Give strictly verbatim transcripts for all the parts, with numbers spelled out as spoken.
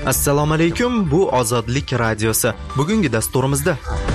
Assalomu alaykum, bu Ozodlik radiosi. Bugungi dasturimizda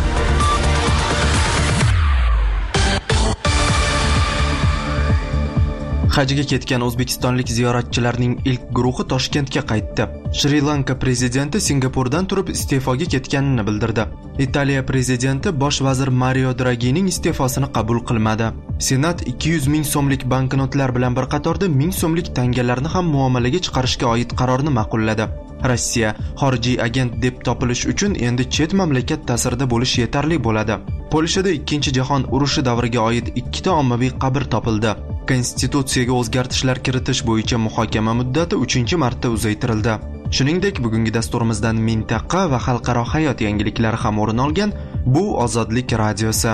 Hajga ketgan o'zbekistonlik ziyoratchilarning ilk guruhi Toshkentga qaytdi. Shri-Lanka prezidenti Singapurdan turib iste'foga ketganini bildirdi. Italiya prezidenti bosh vazir Mario Draghining iste'fosini qabul qilmadi. Senat ikki yuz ming so'mlik banknotlar bilan bir qatorda ming so'mlik tangalarni ham muomalaga chiqarishga oid qarorni ma'qulladi. Rossiya xorijiy agent deb topilish uchun endi chet mamlakat ta'sirida bo'lish yetarli bo'ladi. Polshada ikkinchi jahon urushi davriga oid ikkita ommaviy qabr topildi. Konstitutsiyaga o'zgartishlar kiritish bo'yicha muhokama muddati uchinchi marta uzaytirildi. Shuningdek, bugungi dasturimizdan mintaqa va xalqaro hayot yangiliklari ham o'rin olgan. Bu Ozodlik radiosi.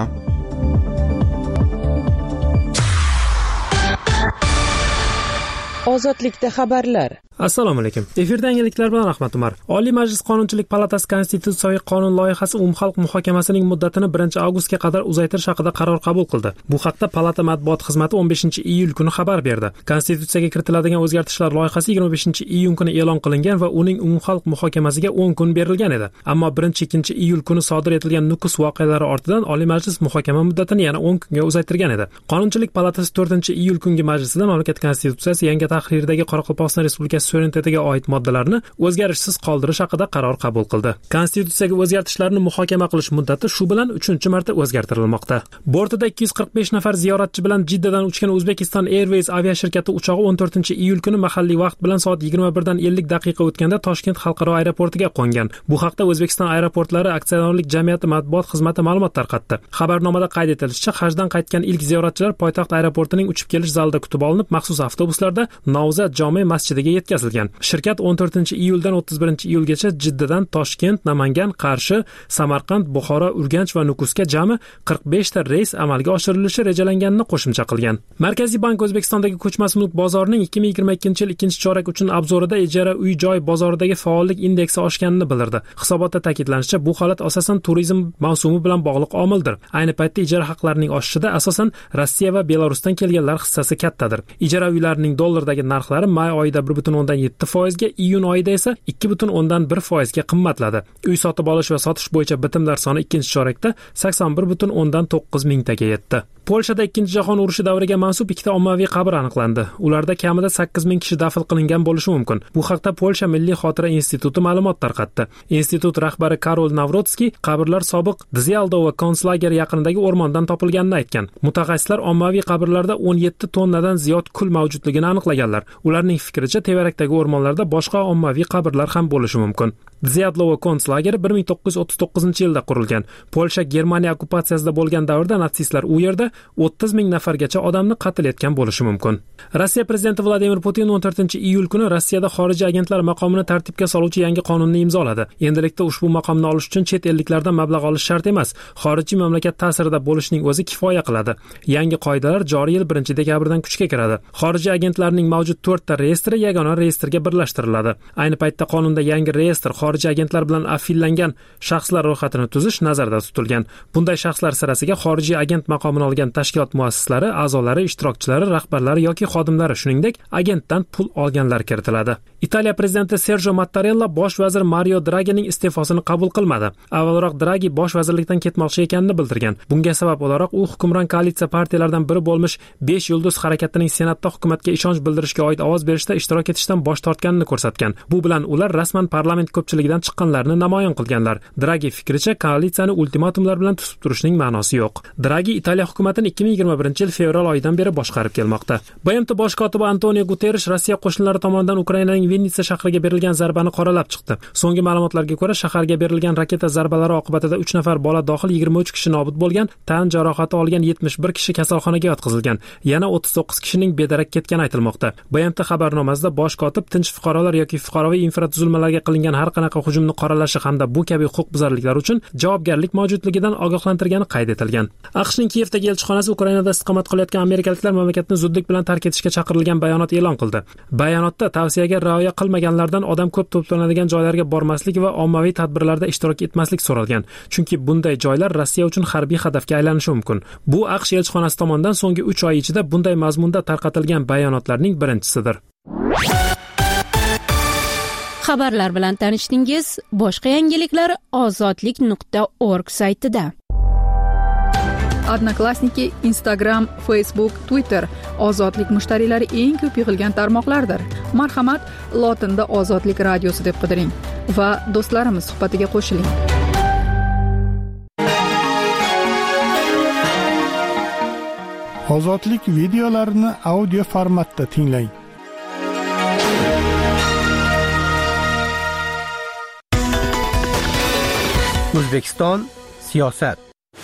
Ozodlikda xabarlar. Assalomu alaykum. Efirda yangiliklar bilan Rahmat Umar. Oliy Majlis Qonunchilik palatasi Konstitutsiyaviy qonun loyihasi umumxalq muhokamasining muddatini birinchi avgustga qadar uzaytirish haqida qaror qabul qildi. Bu haqda palata matbuot xizmati o'n beshinchi iyul kuni xabar berdi. Konstitutsiyaga kiritiladigan o'zgartishlar loyihasi yigirma beshinchi iyun kuni e'lon qilingan va uning umumxalq muhokamasiga o'n kun berilgan edi. Ammo birinchi ikkinchi iyul kuni sodir etilgan Nukus voqealari ortidan Oliy Majlis muhokama muddatini yana o'n kunga uzaytirgan edi. Qonunchilik palatasi to'rtinchi iyul kungi majlisida mamlakat konstitutsiyasi yangi tahrirdagi Qoraqalpog'iston Respublikasi suverenitetiga oid moddalarni o'zgarishsiz qoldirish haqida qaror qabul qildi. Konstitutsiyaga o'zgartishlarni muhokama qilish muddati shu bilan uchinchi marta o'zgartirilmoqda. Bortida ikki yuz qirq besh nafar ziyoratchi bilan Jiddadan uchgan Uzbekistan Airways aviashirkati uchog'i o'n to'rtinchi iyul kuni mahalliy vaqt bilan soat yigirma birdan ellik daqiqa o'tganda Toshkent xalqaro aeroportiga qo'ngan. Bu haqda O'zbekiston aeroportlari aksionerlik jamiyati matbuot xizmati ma'lumot tarqatdi. Xabarnomada qayd etilishicha, hajdan qaytgan ilk ziyoratchilar poytaxt aeroportining uchib kelish zalida kutib olinib, maxsus avtobuslarda Navzat jome masjidiga yetkazilgan. Shirkat o'n to'rtinchi iyuldan o'ttiz birinchi iyulgacha Jiddadan Toshkent, Namangan, Qarshi, Samarqand, Buxoro, Urganch va Nukusga jami qirq besh ta reys amalga oshirilishi rejalanganini qo'shimcha qilgan. Markaziy bank O'zbekistondagi ko'chmas mulk bozorining ikki ming yigirma ikkinchi yil ikkinchi chorak uchun obzorida ijara uy-joy bozoridagi faollik indeksi oshganini bildirdi. Hisobotda ta'kidlanishicha, bu holat asosan turizm mavsumi bilan bog'liq omildir. Ayni paytda ijara haqlarining oshishida asosan Rossiya va Belarusdan kelganlar hissasi kattadir. Ijara uylarining dollardagi narxlari may oyida bir butun o'ndan yetti foizga, iyun oyida esa ikki butun o'ndan bir foizga qimmatladi. Uy sotib olish va sotish bo'yicha bitimlar soni ikkinchi chorakda sakson bir butun o'ndan to'qqiz mingtaga yetdi. Polshada ikkinchi jahon urushi davriga mansub ikkita ommaviy qabr aniqlandi. Ularda kamida sakkiz ming kishi dafn qilingan bo'lishi mumkin. Bu haqda Polsha Milliy xotira instituti ma'lumot tarqatdi. Institut rahbari Karol Navrotskiy qabrlar sobiq Dzyaldovo konslager yaqinidagi o'rmondan topilganini aytgan. Mutaxassislar ommaviy qabrlarda o'n yetti tonnadan ziyod kul mavjudligini aniqlaganlar. Ularning fikricha, tevarakdagi o'rmonlarda boshqa ommaviy qabrlar ham bo'lishi mumkin. Dzyaldovo konslageri bir ming to'qqiz yuz o'ttiz to'qqizinchi yilda qurilgan. Polsha Germaniya okkupatsiyasida bo'lgan davrda natsistlar u yerda o'ttiz ming nafargacha odamni qatl etgan bo'lishi mumkin. Rossiya prezidenti Vladimir Putin o'n to'rtinchi iyul kuni Rossiyada xorijiy agentlar maqomini tartibga soluvchi yangi qonunni imzoladi. Endilikda ushbu maqomni olish uchun chet elliklardan mablag' olish shart emas, xorijiy mamlakat ta'sirida bo'lishning o'zi kifoya qiladi. Yangi qoidalar joriy yil birinchi dekabrdan kuchga kiradi. Xorijiy agentlarning mavjud to'rtta reyestri yagona reyestrga birlashtiriladi. Ayni paytda qonunda yangi reyestr xorijiy agentlar bilan affillangan shaxslar ro'yxatini tuzish nazarda tutilgan. Bunday shaxslar sirasiga xorijiy agent maqomini olgan tashkilot muassislari, a'zolari, ishtirokchilari, rahbarlari yoki xodimlari, shuningdek, agentdan pul olganlar kiritiladi. Italiya prezidenti Sergio Mattarella bosh vazir Mario Draghining iste'fosini qabul qilmadi. Avvalroq Draghi bosh vazirlikdan ketmoqchi ekanini bildirgan. Bunga sabab o'laroq u hukmron koalitsiya partiyalaridan biri bo'lmish besh yulduz harakatining senatda hukumatga ishonch bildirishga oid ovoz berishda ishtirok etishdan bosh tortganini ko'rsatgan. Bu bilan ular rasman parlament ko'pchiligidan chiqqanlarini namoyon qilganlar. Draghi fikricha, koalitsiyani ultimatumlar bilan tutib turishning ma'nosi yo'q. Draghi Italiya hukumatini ikki ming yigirma birinchi yil fevral oyidan beri boshqarib kelmoqda. B M T bosh kotibi Antonio Guterres Rossiya qo'shinlari tomonidan Ukrainaning Vinitsa shahriga berilgan zarbani qoralab chiqdi. So'nggi ma'lumotlarga ko'ra, shaharga berilgan raketa zarbalari oqibatida uch nafar bola dohil yigirma uch kishi nobud bo'lgan, tan jarohati olgan yetmish bir kishi kasalxonaga yotqizilgan. Yana o'ttiz to'qqiz kishining bedarak ketgani aytilmoqda. B M T xabarnomasida bosh kotib tinch fuqarolar yoki fuqaroviy infratuzilmalarga qilingan har qanaqa hujumni qoralashi hamda bu kabi huquqbuzarliklar uchun javobgarlik mavjudligidan ogohlantirgani qayd etilgan. AQShning Kiyevdagi elchixonasi Ukrainada istiqomat qilayotgan amerikaliklar mamlakatni zudlik bilan tark etishga chaqirilgan bayonot e'lon qildi. Bayonotda tavsiyaga rioya qilmaganlardan odam ko'p to'planadigan joylarga bormaslik va ommaviy tadbirlarda ishtirok etmaslik so'ralgan. Chunki bunday joylar Rossiya uchun harbiy hadafga aylanishi mumkin. Bu AQSh elchixonasi tomonidan so'nggi uch oy ichida bunday mazmunda tarqatilgan bayonotlarning birinchisidir. Xabarlar bilan tanishdingiz. Boshqa yangiliklar ozodlik nuqta org saytida. Odnoklassniki, Instagram, Facebook, Twitter ozodlik mushtariylari eng ko'p yig'ilgan tarmoqlardir. Marhamat, lotinda Ozodlik radiosi deb qidiring va do'stlarimiz suhbatiga qo'shiling. Ozodlik videolarini audio formatda tinglang. O'zbekiston siyosat.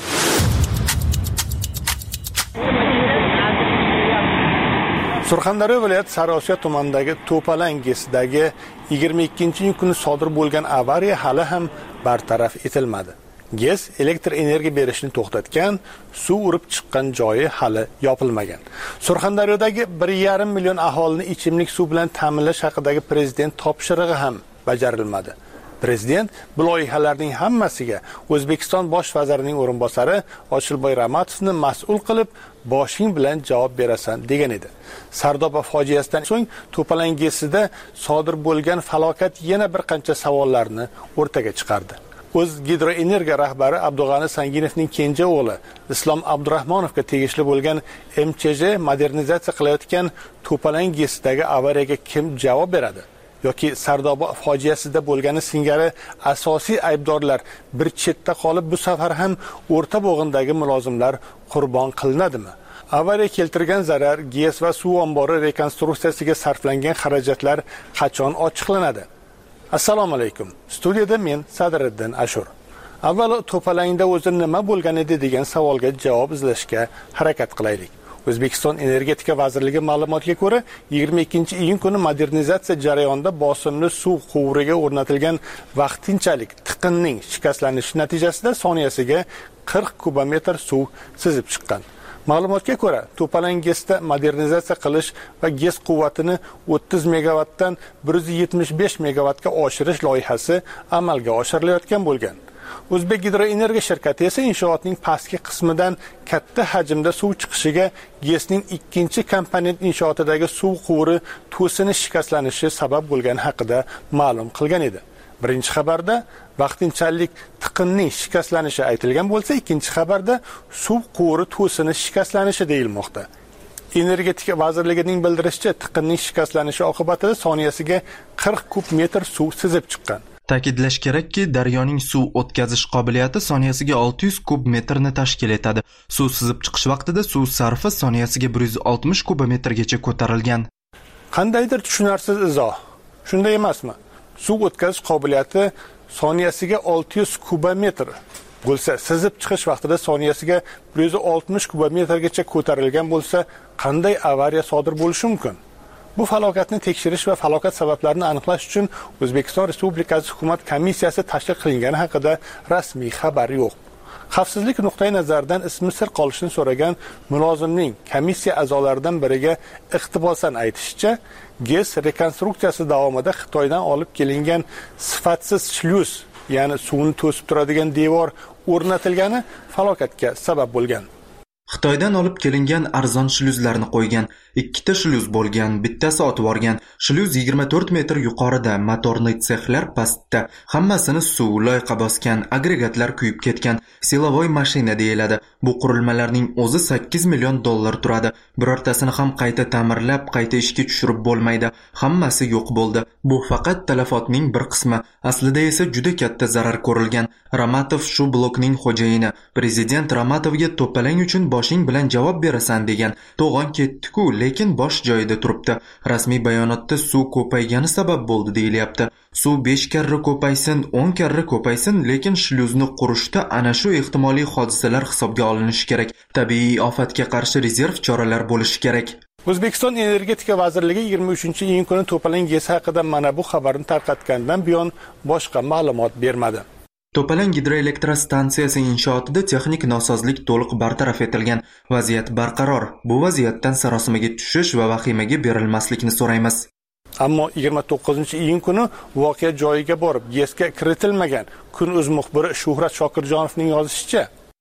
Surxondaryo viloyati Sariosiyo tumanidagi To'palang GESdagi yigirma ikkinchi iyun kuni sodir bo'lgan avariya hali ham bartaraf etilmadi. GES elektr energiya berishni to'xtatgan, suv urib chiqqan joyi hali yopilmagan. Surxondaryodagi bir yarim million aholini ichimlik suv bilan ta'minlash haqidagi prezident topshirig'i ham bajarilmadi. Prezident bu loyihalarning hammasiga O'zbekiston bosh vazirining o'rinbosari Ochilboy Ramatovni mas'ul qilib, boshing bilan javob berasan degan edi. Sardoba fojiasidan so'ng To'palang GESida sodir bo'lgan falokat yana bir qancha savollarni o'rtaga chiqardi. O'z gidroenergiya rahbari Abdug'ani Sanginovning kenja o'g'li Islom Abdurahmonovga tegishli bo'lgan M Ch J modernizatsiya qilayotgan To'palang GESdagi avariyaga kim javob beradi? Yoki Sardoba fojiasida bo'lgani singari asosiy aybdorlar bir chetda qolib bu safar ham o'rta bo'g'indagi mulozimlar qurbon qilinadimi? Avariya keltirgan zarar, GES va suv ombori rekonstruksiyasiga sarflangan xarajatlar qachon ochiqlanadi? Assalomu alaykum. Studiyada men Sadriddin Ashur. Avvalo To'palangda o'zi nima bo'lgan edi degan savolga javob izlashga harakat qilaylik. O'zbekiston Energetika vazirligi ma'lumotiga ko'ra, yigirma ikkinchi iyun kuni modernizatsiya jarayonida bosimli suv quvuriga o'rnatilgan vaqtinchalik tiqinning shikastlanishi natijasida soniyasiga qirq kubometr suv sizib chiqqan. Ma'lumotga ko'ra, To'palang GESda modernizatsiya qilish va GES quvvatini o'ttiz megavatdan bir yuz yetmish besh megavatga oshirish loyihasi amalga oshirilayotgan bo'lgan. O'zbek Gidroenergiya shirkati esa inshootning pastki qismidan katta hajmda suv chiqishiga GESning ikkinchi komponent inshootidagi suv quvuri to'sini shikastlanishi sabab bo'lgani haqida ma'lum qilgan edi. Birinchi xabarda vaqtinchalik tiqinning shikastlanishi aytilgan bo'lsa, ikkinchi xabarda suv quvuri to'sini shikastlanishi deyilmoqda. Energetika vazirligining bildirishicha, tiqinning shikastlanishi oqibatida soniyasiga qirq kub metr suv sizib chiqqan. Ta'kidlash kerakki, daryoning suv o'tkazish qobiliyati soniyasiga olti yuz kub metrni tashkil etadi. Suv sizib chiqish vaqtida suv sarfi soniyasiga bir yuz oltmish kubometrgacha ko'tarilgan. Qandaydir tushunarsiz izoh. Shunday emasmi? Suv o'tkazish qobiliyati soniyasiga olti yuz kubometr bo'lsa, sizib chiqish vaqtida soniyasiga bir yuz oltmish kubometrgacha ko'tarilgan bo'lsa, qanday avariya sodir bo'lishi mumkin? Bu falokatni tekshirish va falokat sabablarini aniqlash uchun O'zbekiston Respublikasi hukumat komissiyasi tashkil qilingani haqida rasmiy xabar yo'q. Xavfsizlik nuqtai nazaridan ismi sir qolishini so'ragan mulozimning komissiya a'zolaridan biriga iqtibosan aytishicha, GES rekonstruksiyasi davomida Xitoydan olib kelingan sifatsiz shlyuz, ya'ni suvni to'sib turadigan devor o'rnatilgani falokatga sabab bo'lgan. Xitoydan olib kelingan arzon shlyuzlarni qo'ygan, ikkita shlyuz bo'lgan, bittasi otib borgan. Shlyuz yigirma to'rt metr yuqorida, motorli sexlar pastda. Hammasini suv loyqa bosgan, agregatlar kuyib ketgan. Silovoy mashina deyiladi. Bu qurilmalarning o'zi sakkiz million dollar turadi. Birortasini ham qayta ta'mirlab, qayta ishga tushirib bo'lmaydi. Hammasi yo'q bo'ldi. Bu faqat talafotning bir qismi. Aslida esa juda katta zarar ko'rilgan. Ramatov shu blokning xo'jayini. Prezident Ramatovga To'palang uchun boshing bilan javob berasan degan. To'g'on ketdi-ku, lekin bosh joyida turibdi. Rasmiy bayonotda suv ko'paygani sabab bo'ldi deyilyapti. Suv besh karra ko'paysin, o'n karra ko'paysin, lekin shlyuzni qurishda ana shu ehtimoliy hodisalar hisobga olinishi kerak. Tabiiy ofatga qarshi rezerv choralar bo'lishi kerak. O'zbekiston Energetika vazirligi yigirma uchinchi iyun kuni To'palang GES haqida mana bu xabarni tarqatgandan buyon boshqa ma'lumot bermadi. To'palang gidroelektrostansiyasi inshootida texnik nosozlik to'liq bartaraf etilgan. Vaziyat barqaror. Bu vaziyatdan sarosimaga tushish va vahimaga berilmaslikni so'raymiz. Ammo yigirma to'qqizinchi iyun kuni voqea joyiga borib, GESga kiritilmagan Kun.uz muxbiri Shuhrat Shokirjonovning yozishicha,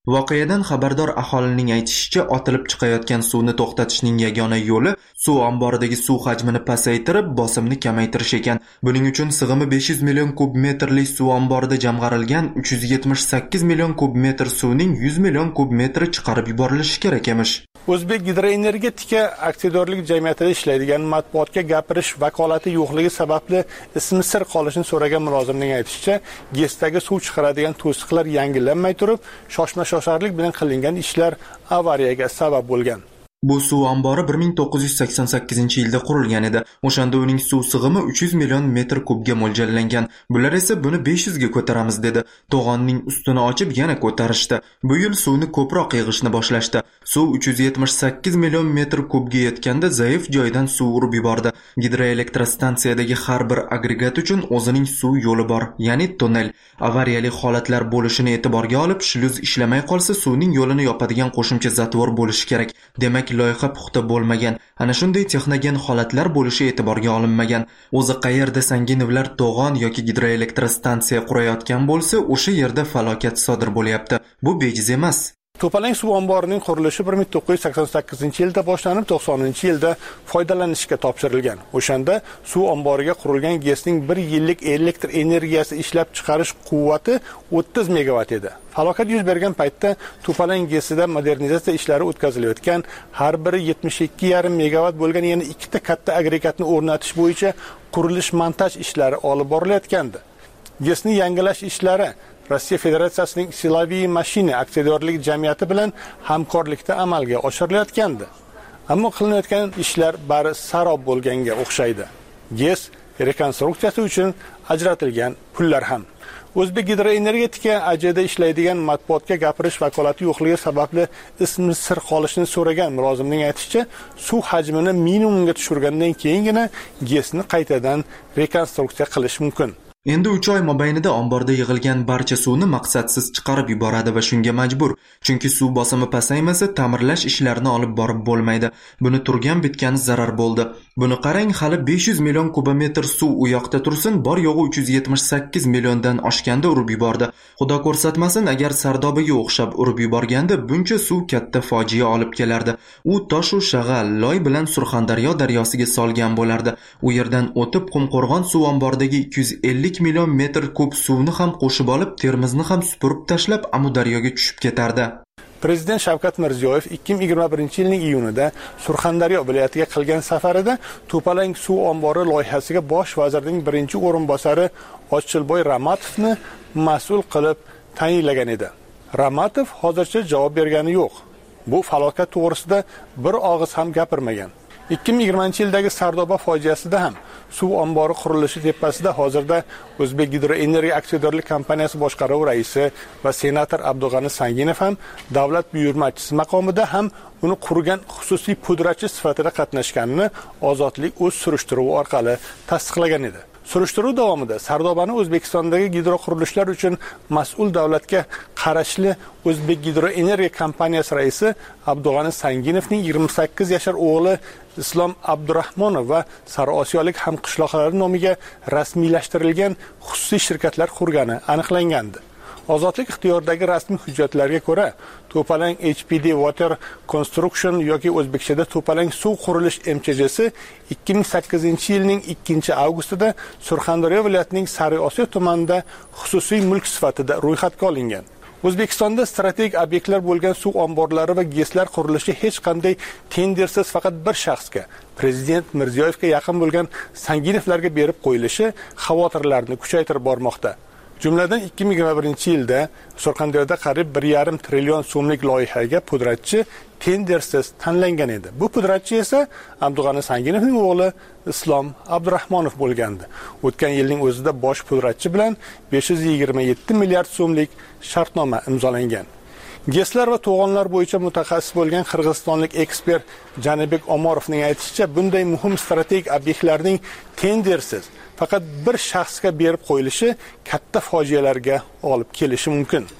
Voqeadan xabardor aholining aytishicha, otilib chiqayotgan suvni to'xtatishning yagona yo'li suv omboridagi suv hajmini pasaytirib, bosimni kamaytirish ekan. Buning uchun sig'imi besh yuz million kub metrli suv omborida jamg'arilgan uch yuz yetmish sakkiz million kub metr suvning yuz million kub metri chiqarib yuborilishi kerak emish. O'zbek gidroenergetika aksiyadorlik jamiyatida ishlaydigan matbuotga gapirish vakolati yo'qligi sababli ismi sir qolishini so'ragan mulozimning aytishicha, GESdagi suv chiqaradigan to'siqlar yangilanmay turib, shoshma-shosharlik bilan qilingan ishlar avariyaga sabab bo'lgan. Bu suv ombori bir ming to'qqiz yuz sakson sakkizinchi yilda qurilgan edi. O'shanda uning suv sig'imi uch yuz million metr kubga mo'ljallangan. Bular esa buni besh yuz ga ko'taramiz dedi. To'g'onning ustini ochib yana ko'tarishdi. Bu yil suvni ko'proq yig'ishni boshlashdi. Suv uch yuz yetmish sakkiz million metr kubga yetganda zaif joydan suv urib yubordi. Gidroelektrostansiyadagi har bir agregat uchun o'zining suv yo'li bor, ya'ni tunnel. Avariyali holatlar bo'lishini e'tiborga olib, shluz ishlamay qolsa suvning yo'lini yopadigan qo'shimcha zatvor bo'lishi kerak. Demak, loyiha puxta bo'lmagan. Ana shunday texnogen holatlar bo'lishi e'tiborga olinmagan. O'zi qayerda sanginivlar to'g'on yoki gidroelektrostansiya qurayotgan bo'lsa, o'sha yerda falokat sodir bo'lyapti. Bu bejiz emas. To'palang suv omborining qurilishi bir ming to'qqiz yuz sakson sakkizinchi yilda boshlanib, to'qsoninchi yilda foydalanishga topshirilgan. O'shanda suv omboriga qurilgan GESning bir yillik elektr energiyasi ishlab chiqarish quvvati o'ttiz megavat edi. Falokat yuz bergan paytda To'palang GESida modernizatsiya ishlari o'tkazilayotgan, har biri yetmish ikki yarim megavat bo'lgan yana ikkita katta agregatni o'rnatish bo'yicha qurilish-montaj ishlari olib borilayotgandi. GESni yangilash ishlari Rossiya Federatsiyasining Silaviy mashina aksiyadorlik jamiyati bilan hamkorlikda amalga oshirilayotgandi. Ammo qilinayotgan ishlar bari sarob bo'lganga o'xshaydi. GES rekonstruksiyasi uchun ajratilgan pullar ham. O'zbek gidroenergetika ajida ishlaydigan matbuotga gapirish vakolati yo'qligi sababli ismi sir qolishini so'ragan mulozimning aytishicha, suv hajmini minimumga tushirgandan keyingina GESni qaytadan rekonstruksiya qilish mumkin. Endi uch oy mobaynida omborda yig'ilgan barcha suvni maqsadsiz chiqarib yuboradi va shunga majbur. Chunki suv bosimi pasaymasa, ta'mirlash ishlarini olib borib bo'lmaydi. Buni turgan bitgani zarar bo'ldi. Buni qarang, hali besh yuz million kubometr suv u yoqda tursin, bor yo'g'i uch yuz yetmish sakkiz milliondan oshganda urib yubordi. Xudo ko'rsatmasin, agar Sardobaga o'xshab urib yuborganda buncha suv katta fojia olib kelardi. U tosh u shag'al, loy bilan Surxondaryo daryosiga solgan bo'lardi. U yerdan o'tib Qumqo'rg'on suv omboridagi ikki yuz ellik million metr kub suvni ham qo'shib olib, Termizni ham supurib tashlab Amudaryoga tushib ketardi. Prezident Shavkat Mirziyoyev ikki ming yigirma birinchi yilning iyunida Surxondaryo viloyatiga qilgan safarida To'palang suv ombori loyihasiga bosh vazirning birinchi o'rinbosari Ochilboy Ramatovni mas'ul qilib tayinlagan edi. Ramatov hozircha javob bergani yo'q. Bu falokat to'g'risida bir og'iz ham gapirmagan. ikki ming yigirmanchi yildagi Sardoba fojiasida ham suv ombori qurilishi tepasida hozirda O'zbek gidroenergiya aksiyadorlik kompaniyasi boshqaruvi raisi va senator Abdug'ani Sanginov ham davlat buyurmachisi maqomida ham uni qurgan xususiy pudratchi sifatida qatnashganini Ozodlik o'z surishtiruvi orqali tasdiqlagan edi. Surishtiruv davomida Sardobani O'zbekistondagi gidroqurilishlar uchun mas'ul davlatga qarashli O'zbek gidroenergiya kompaniyasi raisi Abdug'ani Sanginovning yigirma sakkiz yashar o'g'li Islom Abdurahmonov va Sariosiyolik hamqishloqlari nomiga rasmiylashtirilgan xususiy shirkatlar qurgani aniqlangandi. Ozodlik ixtiyoridagi rasmiy hujjatlarga ko'ra, To'palang H P D Water Construction yoki o'zbekchada To'palang suv qurilish M Ch Jsi ikki ming sakkizinchi yilning ikkinchi avgustida Surxondaryo viloyatining Sariosiyo tumanida xususiy mulk sifatida ro'yxatga olingan. O'zbekistonda strategik obyektlar bo'lgan suv omborlari va GESlar qurilishi hech qanday tendersiz faqat bir shaxsga, Prezident Mirziyoyevga yaqin bo'lgan Sanginovlarga berib qo'yilishi xavotirlarni kuchaytirib bormoqda. Jumladan ikki ming yigirma birinchi yilda Surxondaryoda qariyb bir yarim trillion so'mlik loyihaga pudratchi tendersiz tanlangan edi. Bu pudratchi esa Abdug'ani Sanginovning o'g'li Islom Abdurahmonov bo'lgandi. O'tgan yilning o'zida bosh pudratchi bilan besh yuz yigirma yetti milliard so'mlik shartnoma imzolangan. GESlar va to'g'onlar bo'yicha mutaxassis bo'lgan qirg'izistonlik ekspert Janibek Omorovning aytishicha, bunday muhim strategik obyektlarning tendersiz faqat bir shaxsga berib qo'yilishi katta fojialarga olib kelishi mumkin.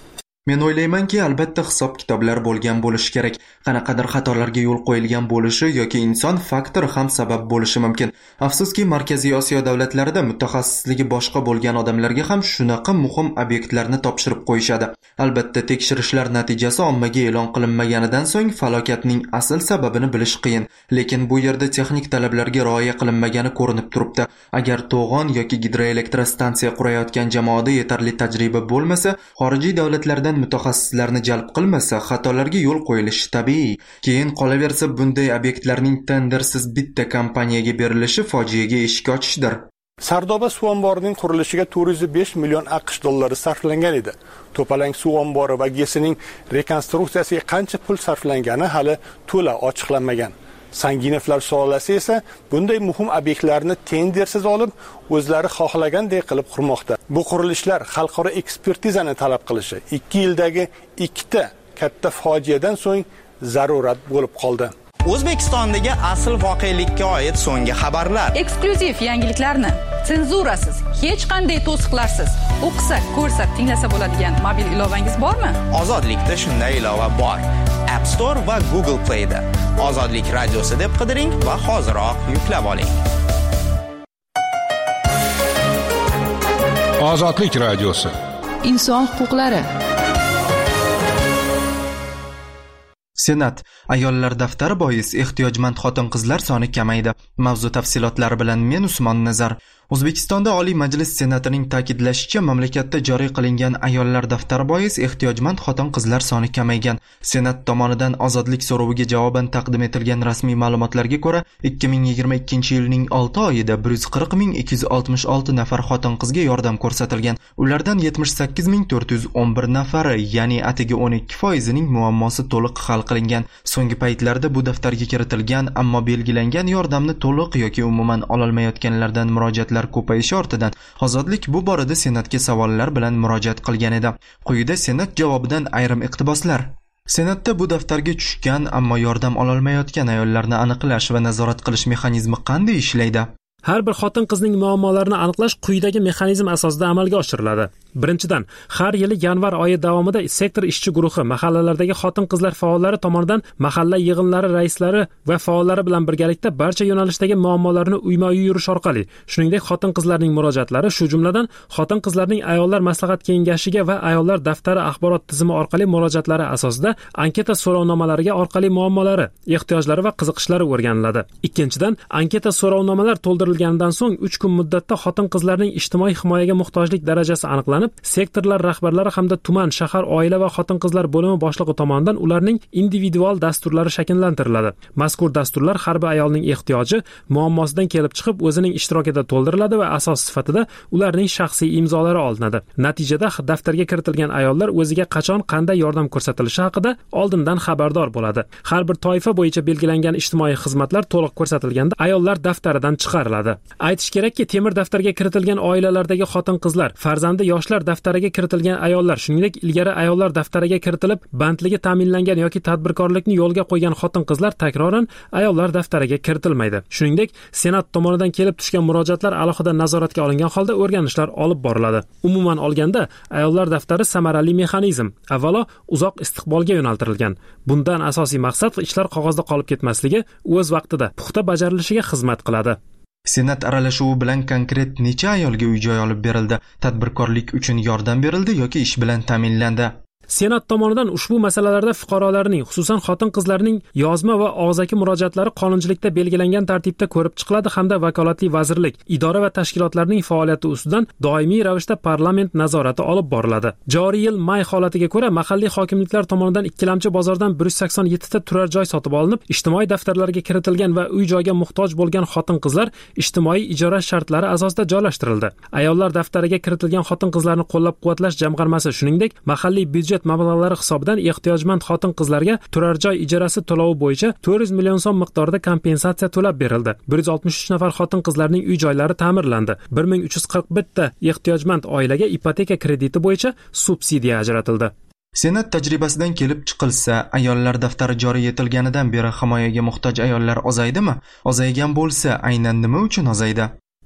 Men o'ylaymanki, albatta hisob-kitoblar bo'lgan bo'lishi kerak. Qanaqadir xatolarga yo'l qo'yilgan bo'lishi yoki inson faktori ham sabab bo'lishi mumkin. Afsuski, Markaziy Osiyo davlatlarida mutaxassisligi boshqa bo'lgan odamlarga ham shunaqa muhim obyektlarni topshirib qo'yishadi. Albatta, tekshirishlar natijasi ommaga e'lon qilinmaganidan so'ng falokatning asl sababini bilish qiyin. Lekin bu yerda texnik talablarga rioya qilinmagani ko'rinib turibdi. Agar to'g'on yoki gidroelektrostansiya qurayotgan jamoada yetarli tajriba bo'lmasa, xorijiy davlatlardan mutaxassislarni jalb qilmasa, xatolarga yo'l qo'yilishi tabiiy. Keyin qolaversa, bunday obyektlarning tendersiz bitta kompaniyaga berilishi fojiaga eshik ochishdir. Sardoba suv omborining qurilishiga to'rt yuz besh million AQSh dollari sarflangan edi. To'palang suv ombori va gesining rekonstruksiyasiga qancha pul sarflangani hali to'la ochiqlanmagan. Sanginovlar sulolasi esa bunday muhim obyektlarni tendersiz olib, o'zlari xohlagandek qilib qurmoqda. Bu qurilishlar xalqaro ekspertizani talab qilishi ikki yildagi ikkita katta fojiadan so'ng zarurat bo'lib qoldi. O'zbekistondagi asl voqelikka oid so'nggi xabarlar. Eksklyuziv yangiliklarni senzurasiz, hech qanday to'siqlarsiz o'qisa, ko'rsa, tinglasa bo'ladigan mobil ilovangiz bormi? Ozodlikda shunday ilova bor. App Store va Google Play da. Ozodlik radiosi deb qidiring va hoziroq yuklab oling. Ozodlik radiosi. Inson huquqlari. Senat ayollar daftari bois ehtiyojmand xotin-qizlar soni kamaydi. Mavzu tafsilotlari bilan men Usmon Nazar. O'zbekistonda Oliy Majlis Senatining ta'kidlashicha, mamlakatda joriy qilingan ayollar daftari bois ehtiyojmand xotin-qizlar soni kamaygan. Senat tomonidan ozodlik so'roviga javoban taqdim etilgan rasmiy ma'lumotlarga ko'ra, ikki ming yigirma ikkinchi yilning olti oyida bir yuz qirq ming ikki yuz oltmish olti nafar xotin-qizga yordam ko'rsatilgan. Ulardan yetmish sakkiz ming to'rt yuz o'n bir nafari, ya'ni atigi o'n ikki foizining muammosi to'liq hal qilingan. So'nggi paytlarda bu daftarga kiritilgan, ammo belgilangan yordamni to'liq yoki umuman ololmayotganlardan murojaatlar ko'payishi ortidan Ozodlik bu borada Senatga savollar bilan murojaat qilgan edi. Quyida Senat javobidan ayrim iqtiboslar. Senatda bu daftarga tushgan, ammo yordam ololmayotgan ayollarni aniqlash va nazorat qilish mexanizmi qanday ishlaydi? Har bir xotin-qizning muammolarini aniqlash quyidagi mexanizm asosida amalga oshiriladi. Birinchidan, har yili yanvar oyi davomida sektor ishchi guruhi mahallalardagi xotin-qizlar faollari tomonidan mahalla yig'inlari raislari va faollari bilan birgalikda barcha yo'nalishdagi muammolarni uyma-uy yurish orqali, shuningdek xotin-qizlarning murojaatlari, shu jumladan xotin-qizlarning ayollar maslahat kengashiga va ayollar daftari axborot tizimi orqali murojaatlari asosida anketa so'rovnomalariga orqali muammolari, ehtiyojlari va qiziqishlari o'rganiladi. Ikkinchidan, anketa so'rovnomalar to'ldirilganidan so'ng uch kun muddatda xotin-qizlarning ijtimoiy himoyaga muhtojlik darajasi aniqlanadi. Sektorlar rahbarlari hamda tuman, shahar, oila va xotin-qizlar bo'limi boshlig'i tomonidan ularning individual dasturlari shakllantiriladi. Mazkur dasturlar har bir ayolning ehtiyoji, muammosidan kelib chiqib o'zining ishtirokida to'ldiriladi va asos sifatida ularning shaxsiy imzolari olinadi. Natijada daftarga kiritilgan ayollar o'ziga qachon qanday yordam ko'rsatilishi haqida oldindan xabardor bo'ladi. Har bir toifa bo'yicha belgilangan ijtimoiy xizmatlar to'liq ko'rsatilganda ayollar daftaridan chiqariladi. Aytish kerakki, temir daftarga kiritilgan oilalardagi xotin-qizlar, farzandi yoshlar daftariga kiritilgan ayollar, shuningdek ilgari ayollar daftariga kiritilib bandligi ta'minlangan yoki tadbirkorlikni yo'lga qo'ygan xotin-qizlar takroran ayollar daftariga kiritilmaydi. Shuningdek, Senat tomonidan kelib tushgan murojaatlar alohida nazoratga olingan holda o'rganishlar olib boriladi. Umuman olganda, ayollar daftari samarali mexanizm, avvalo uzoq istiqbolga yo'naltirilgan. Bundan asosiy maqsad ishlar qog'ozda qolib ketmasligi, o'z vaqtida puxta bajarilishiga xizmat qiladi. Senat aralashuvi bilan konkret necha ayolga uy-joy olib berildi? Tadbirkorlik uchun yordam berildi yoki ish bilan ta'minlandi? Senat tomonidan ushbu masalalarda fuqarolarning, xususan xotin-qizlarning yozma va og'zaki murojaatlari qonunchilikda belgilangan tartibda ko'rib chiqiladi hamda vakolatli vazirlik, idora va tashkilotlarning faoliyati ustidan doimiy ravishda parlament nazorati olib boriladi. Joriy yil may holatiga ko'ra mahalliy hokimliklar tomonidan ikkilamchi bozordan bir yuz sakson yetti ta turar joy sotib olinib, ijtimoiy daftarlarga kiritilgan va uy-joyga muhtoj bo'lgan xotin-qizlar ijtimoiy ijara shartlari asosida joylashtirildi. Ayollar daftariga kiritilgan xotin-qizlarni qo'llab-quvvatlash jamg'armasi, shuningdek, mahalliy byudjet mablag'lari hisobidan ehtiyojmand xotin-qizlarga turar joy ijarasi to'lovi bo'yicha to'rt yuz million so'm miqdorida kompensatsiya to'lab berildi. bir yuz oltmish uch nafar xotin-qizlarning uy-joylari ta'mirlandi. bir ming uch yuz qirq bir ta ehtiyojmand oilaga ipoteka krediti bo'yicha subsidiya ajratildi. Senat tajribasidan kelib chiqilsa, ayollar daftari joriy etilganidan beri himoyaga muhtoj ayollar ozaydimi? Ozaygan bo'lsa, aynan nima uchun ozaydi?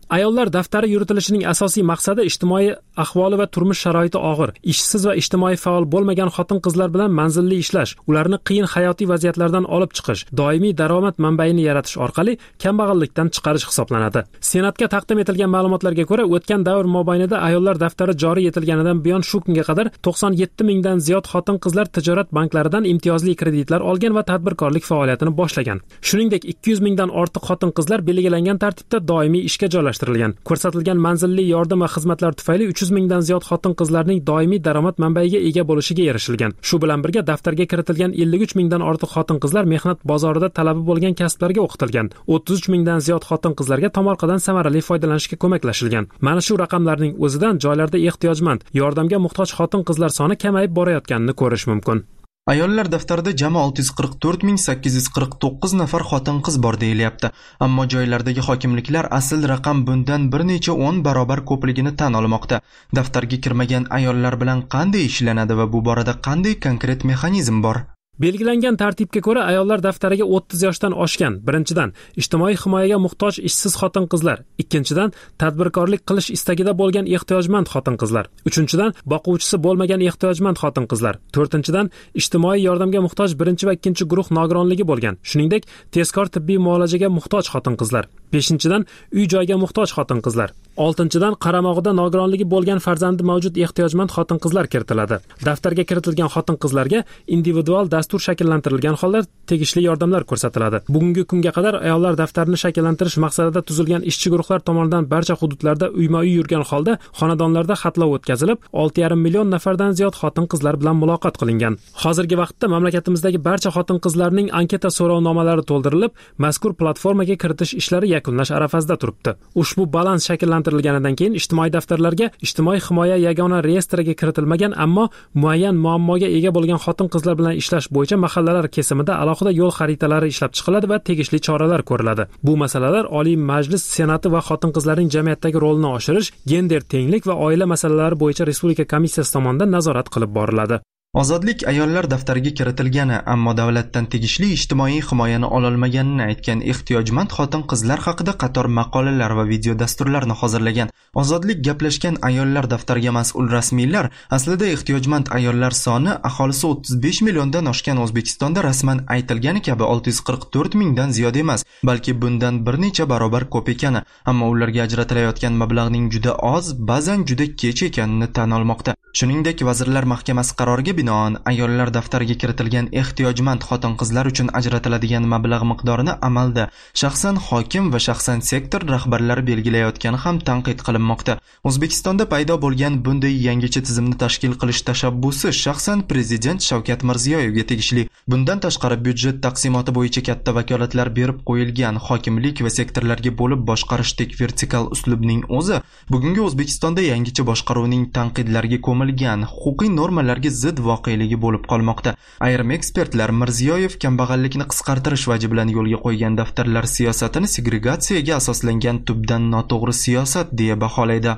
Ayollar daftari yuritilishining asosiy maqsadi ijtimoiy ahvoli va turmush sharoiti og'ir, ishsiz va ijtimoiy faol bo'lmagan xotin-qizlar bilan manzilli ishlash, ularni qiyin hayotiy vaziyatlardan olib chiqish, doimiy daromad manbaini yaratish orqali kambag'allikdan chiqarish hisoblanadi. Senatga taqdim etilgan ma'lumotlarga ko'ra, o'tgan davr mobaynida ayollar daftari joriy etilganidan buyon shu kunga qadar to'qson yetti mingdan ziyod xotin-qizlar tijorat banklaridan imtiyozli kreditlar olgan va tadbirkorlik faoliyatini boshlagan. Shuningdek, ikki yuz mingdan ortiq xotin-qizlar belgilangan tartibda doimiy ishga joylashtirilgan. Ko'rsatilgan manzilli yordam va xizmatlar tufayli uch yuz mingdan ziyod xotin-qizlarning doimiy daromad manbaiga ega bo'lishiga erishilgan. Shu bilan birga daftarga kiritilgan ellik uch mingdan ortiq xotin-qizlar mehnat bozorida talabi bo'lgan kasblarga o'qitilgan. o'ttiz uch mingdan ziyod xotin-qizlarga tomorqadan samarali foydalanishga ko'maklashilgan. Mana shu raqamlarning o'zidan joylarda ehtiyojmand, yordamga muhtoj xotin-qizlar soni kamayib borayotganini ko'rish mumkin. Ayollar daftarida jami olti yuz qirq to'rt ming sakkiz yuz qirq to'qqiz nafar xotin-qiz bor deyilyapti. Ammo joylardagi hokimliklar asl raqam bundan bir necha o'n barobar ko'pligini tan olmoqda. Daftarga kirmagan ayollar bilan qanday ishlanadi va bu borada qanday konkret mexanizm bor? Belgilangan tartibga ko'ra ayollar daftariga o'ttiz yoshdan oshgan, birinchidan, ijtimoiy himoyaga muhtoj ishsiz xotin-qizlar, ikkinchidan, tadbirkorlik qilish istagida bo'lgan ehtiyojmand xotin-qizlar, uchinchidan, boquvchisi bo'lmagan ehtiyojmand xotin-qizlar, to'rtinchidan, ijtimoiy yordamga muhtoj birinchi va ikkinchi guruh nogironligi bo'lgan, shuningdek, tezkor tibbiy muolajaga muhtoj xotin-qizlar, beshinchidan, uy-joyga muhtoj xotin-qizlar, oltinchidan, qaramog'ida nogironligi bo'lgan farzandi mavjud ehtiyojmand xotin-qizlar kiritiladi. Daftarga kiritilgan xotin-qizlarga individual dastur shakllantirilgan holda tegishli yordamlar ko'rsatiladi. Bugungi kunga qadar ayollar daftarini shakllantirish maqsadida tuzilgan ishchi guruhlar tomonidan barcha hududlarda uyma-uy yurgan holda xonadonlarda xatlov o'tkazilib, olti yarim million nafardan ziyod xotin-qizlar bilan muloqot qilingan. Hozirgi vaqtda mamlakatimizdagi barcha xotin-qizlarning anketa so'rovnomalari to'ldirilib, mazkur platformaga kiritish ishlari yakunlash arafasida turibdi. Ushbu balans shakllantirilganidan keyin ijtimoiy daftarlarga ijtimoiy himoya yagona reyestriga kiritilmagan, ammo muayyan muammoga ega bo'lgan xotin-qizlar bilan ishlash bo'yicha mahallalar kesimida alohida yo'l xaritalari ishlab chiqiladi va tegishli choralar ko'riladi. Bu masalalar Oliy Majlis Senati va xotin-qizlarning jamiyatdagi rolini oshirish, gender tenglik va oila masalalari bo'yicha Respublika komissiyasi tomonidan nazorat qilib boriladi. Ozodlik ayollar daftariga kiritilgani, ammo davlatdan tegishli ijtimoiy himoyani ololmaganini aytgan ehtiyojmand xotin-qizlar haqida qator maqolalar va video dasturlarni hozirlagan. Ozodlik gaplashgan ayollar daftariga mas'ul rasmiylar aslida ehtiyojmand ayollar soni aholisi o'ttiz besh milliondan oshgan O'zbekistonda rasman aytilgani kabi olti yuz qirq to'rt mingdan ziyod emas, balki bundan bir necha barobar ko'p ekani, ammo ularga ajratilayotgan mablag'ning juda oz, ba'zan juda kech ekanini tan olmoqda. Shuningdek, Vazirlar Mahkamasi qaroriga binoan ayollar daftariga kiritilgan ehtiyojmand xotin-qizlar uchun ajratiladigan mablag' miqdorini amalda shaxsan hokim va shaxsan sektor rahbarlari belgilayotgani ham tanqid qilinmoqda. O'zbekistonda paydo bo'lgan bunday yangicha tizimni tashkil qilish tashabbusi shaxsan prezident Shavkat Mirziyoyevga tegishli. Bundan tashqari byudjet taqsimoti bo'yicha katta vakolatlar berib qo'yilgan hokimlik va sektorlarga bo'lib boshqarishdek vertikal uslubning o'zi bugungi O'zbekistonda yangicha boshqaruvning tanqidlarga ko'milgan huquqiy normalarga zid voqeligi bo'lib qolmoqda. Ayrim ekspertlar Mirziyoyev kambag'allikni qisqartirish vaji bilan yo'lga qo'ygan daftarlar siyosatini segregatsiyaga asoslangan tubdan noto'g'ri siyosat deya baholaydi.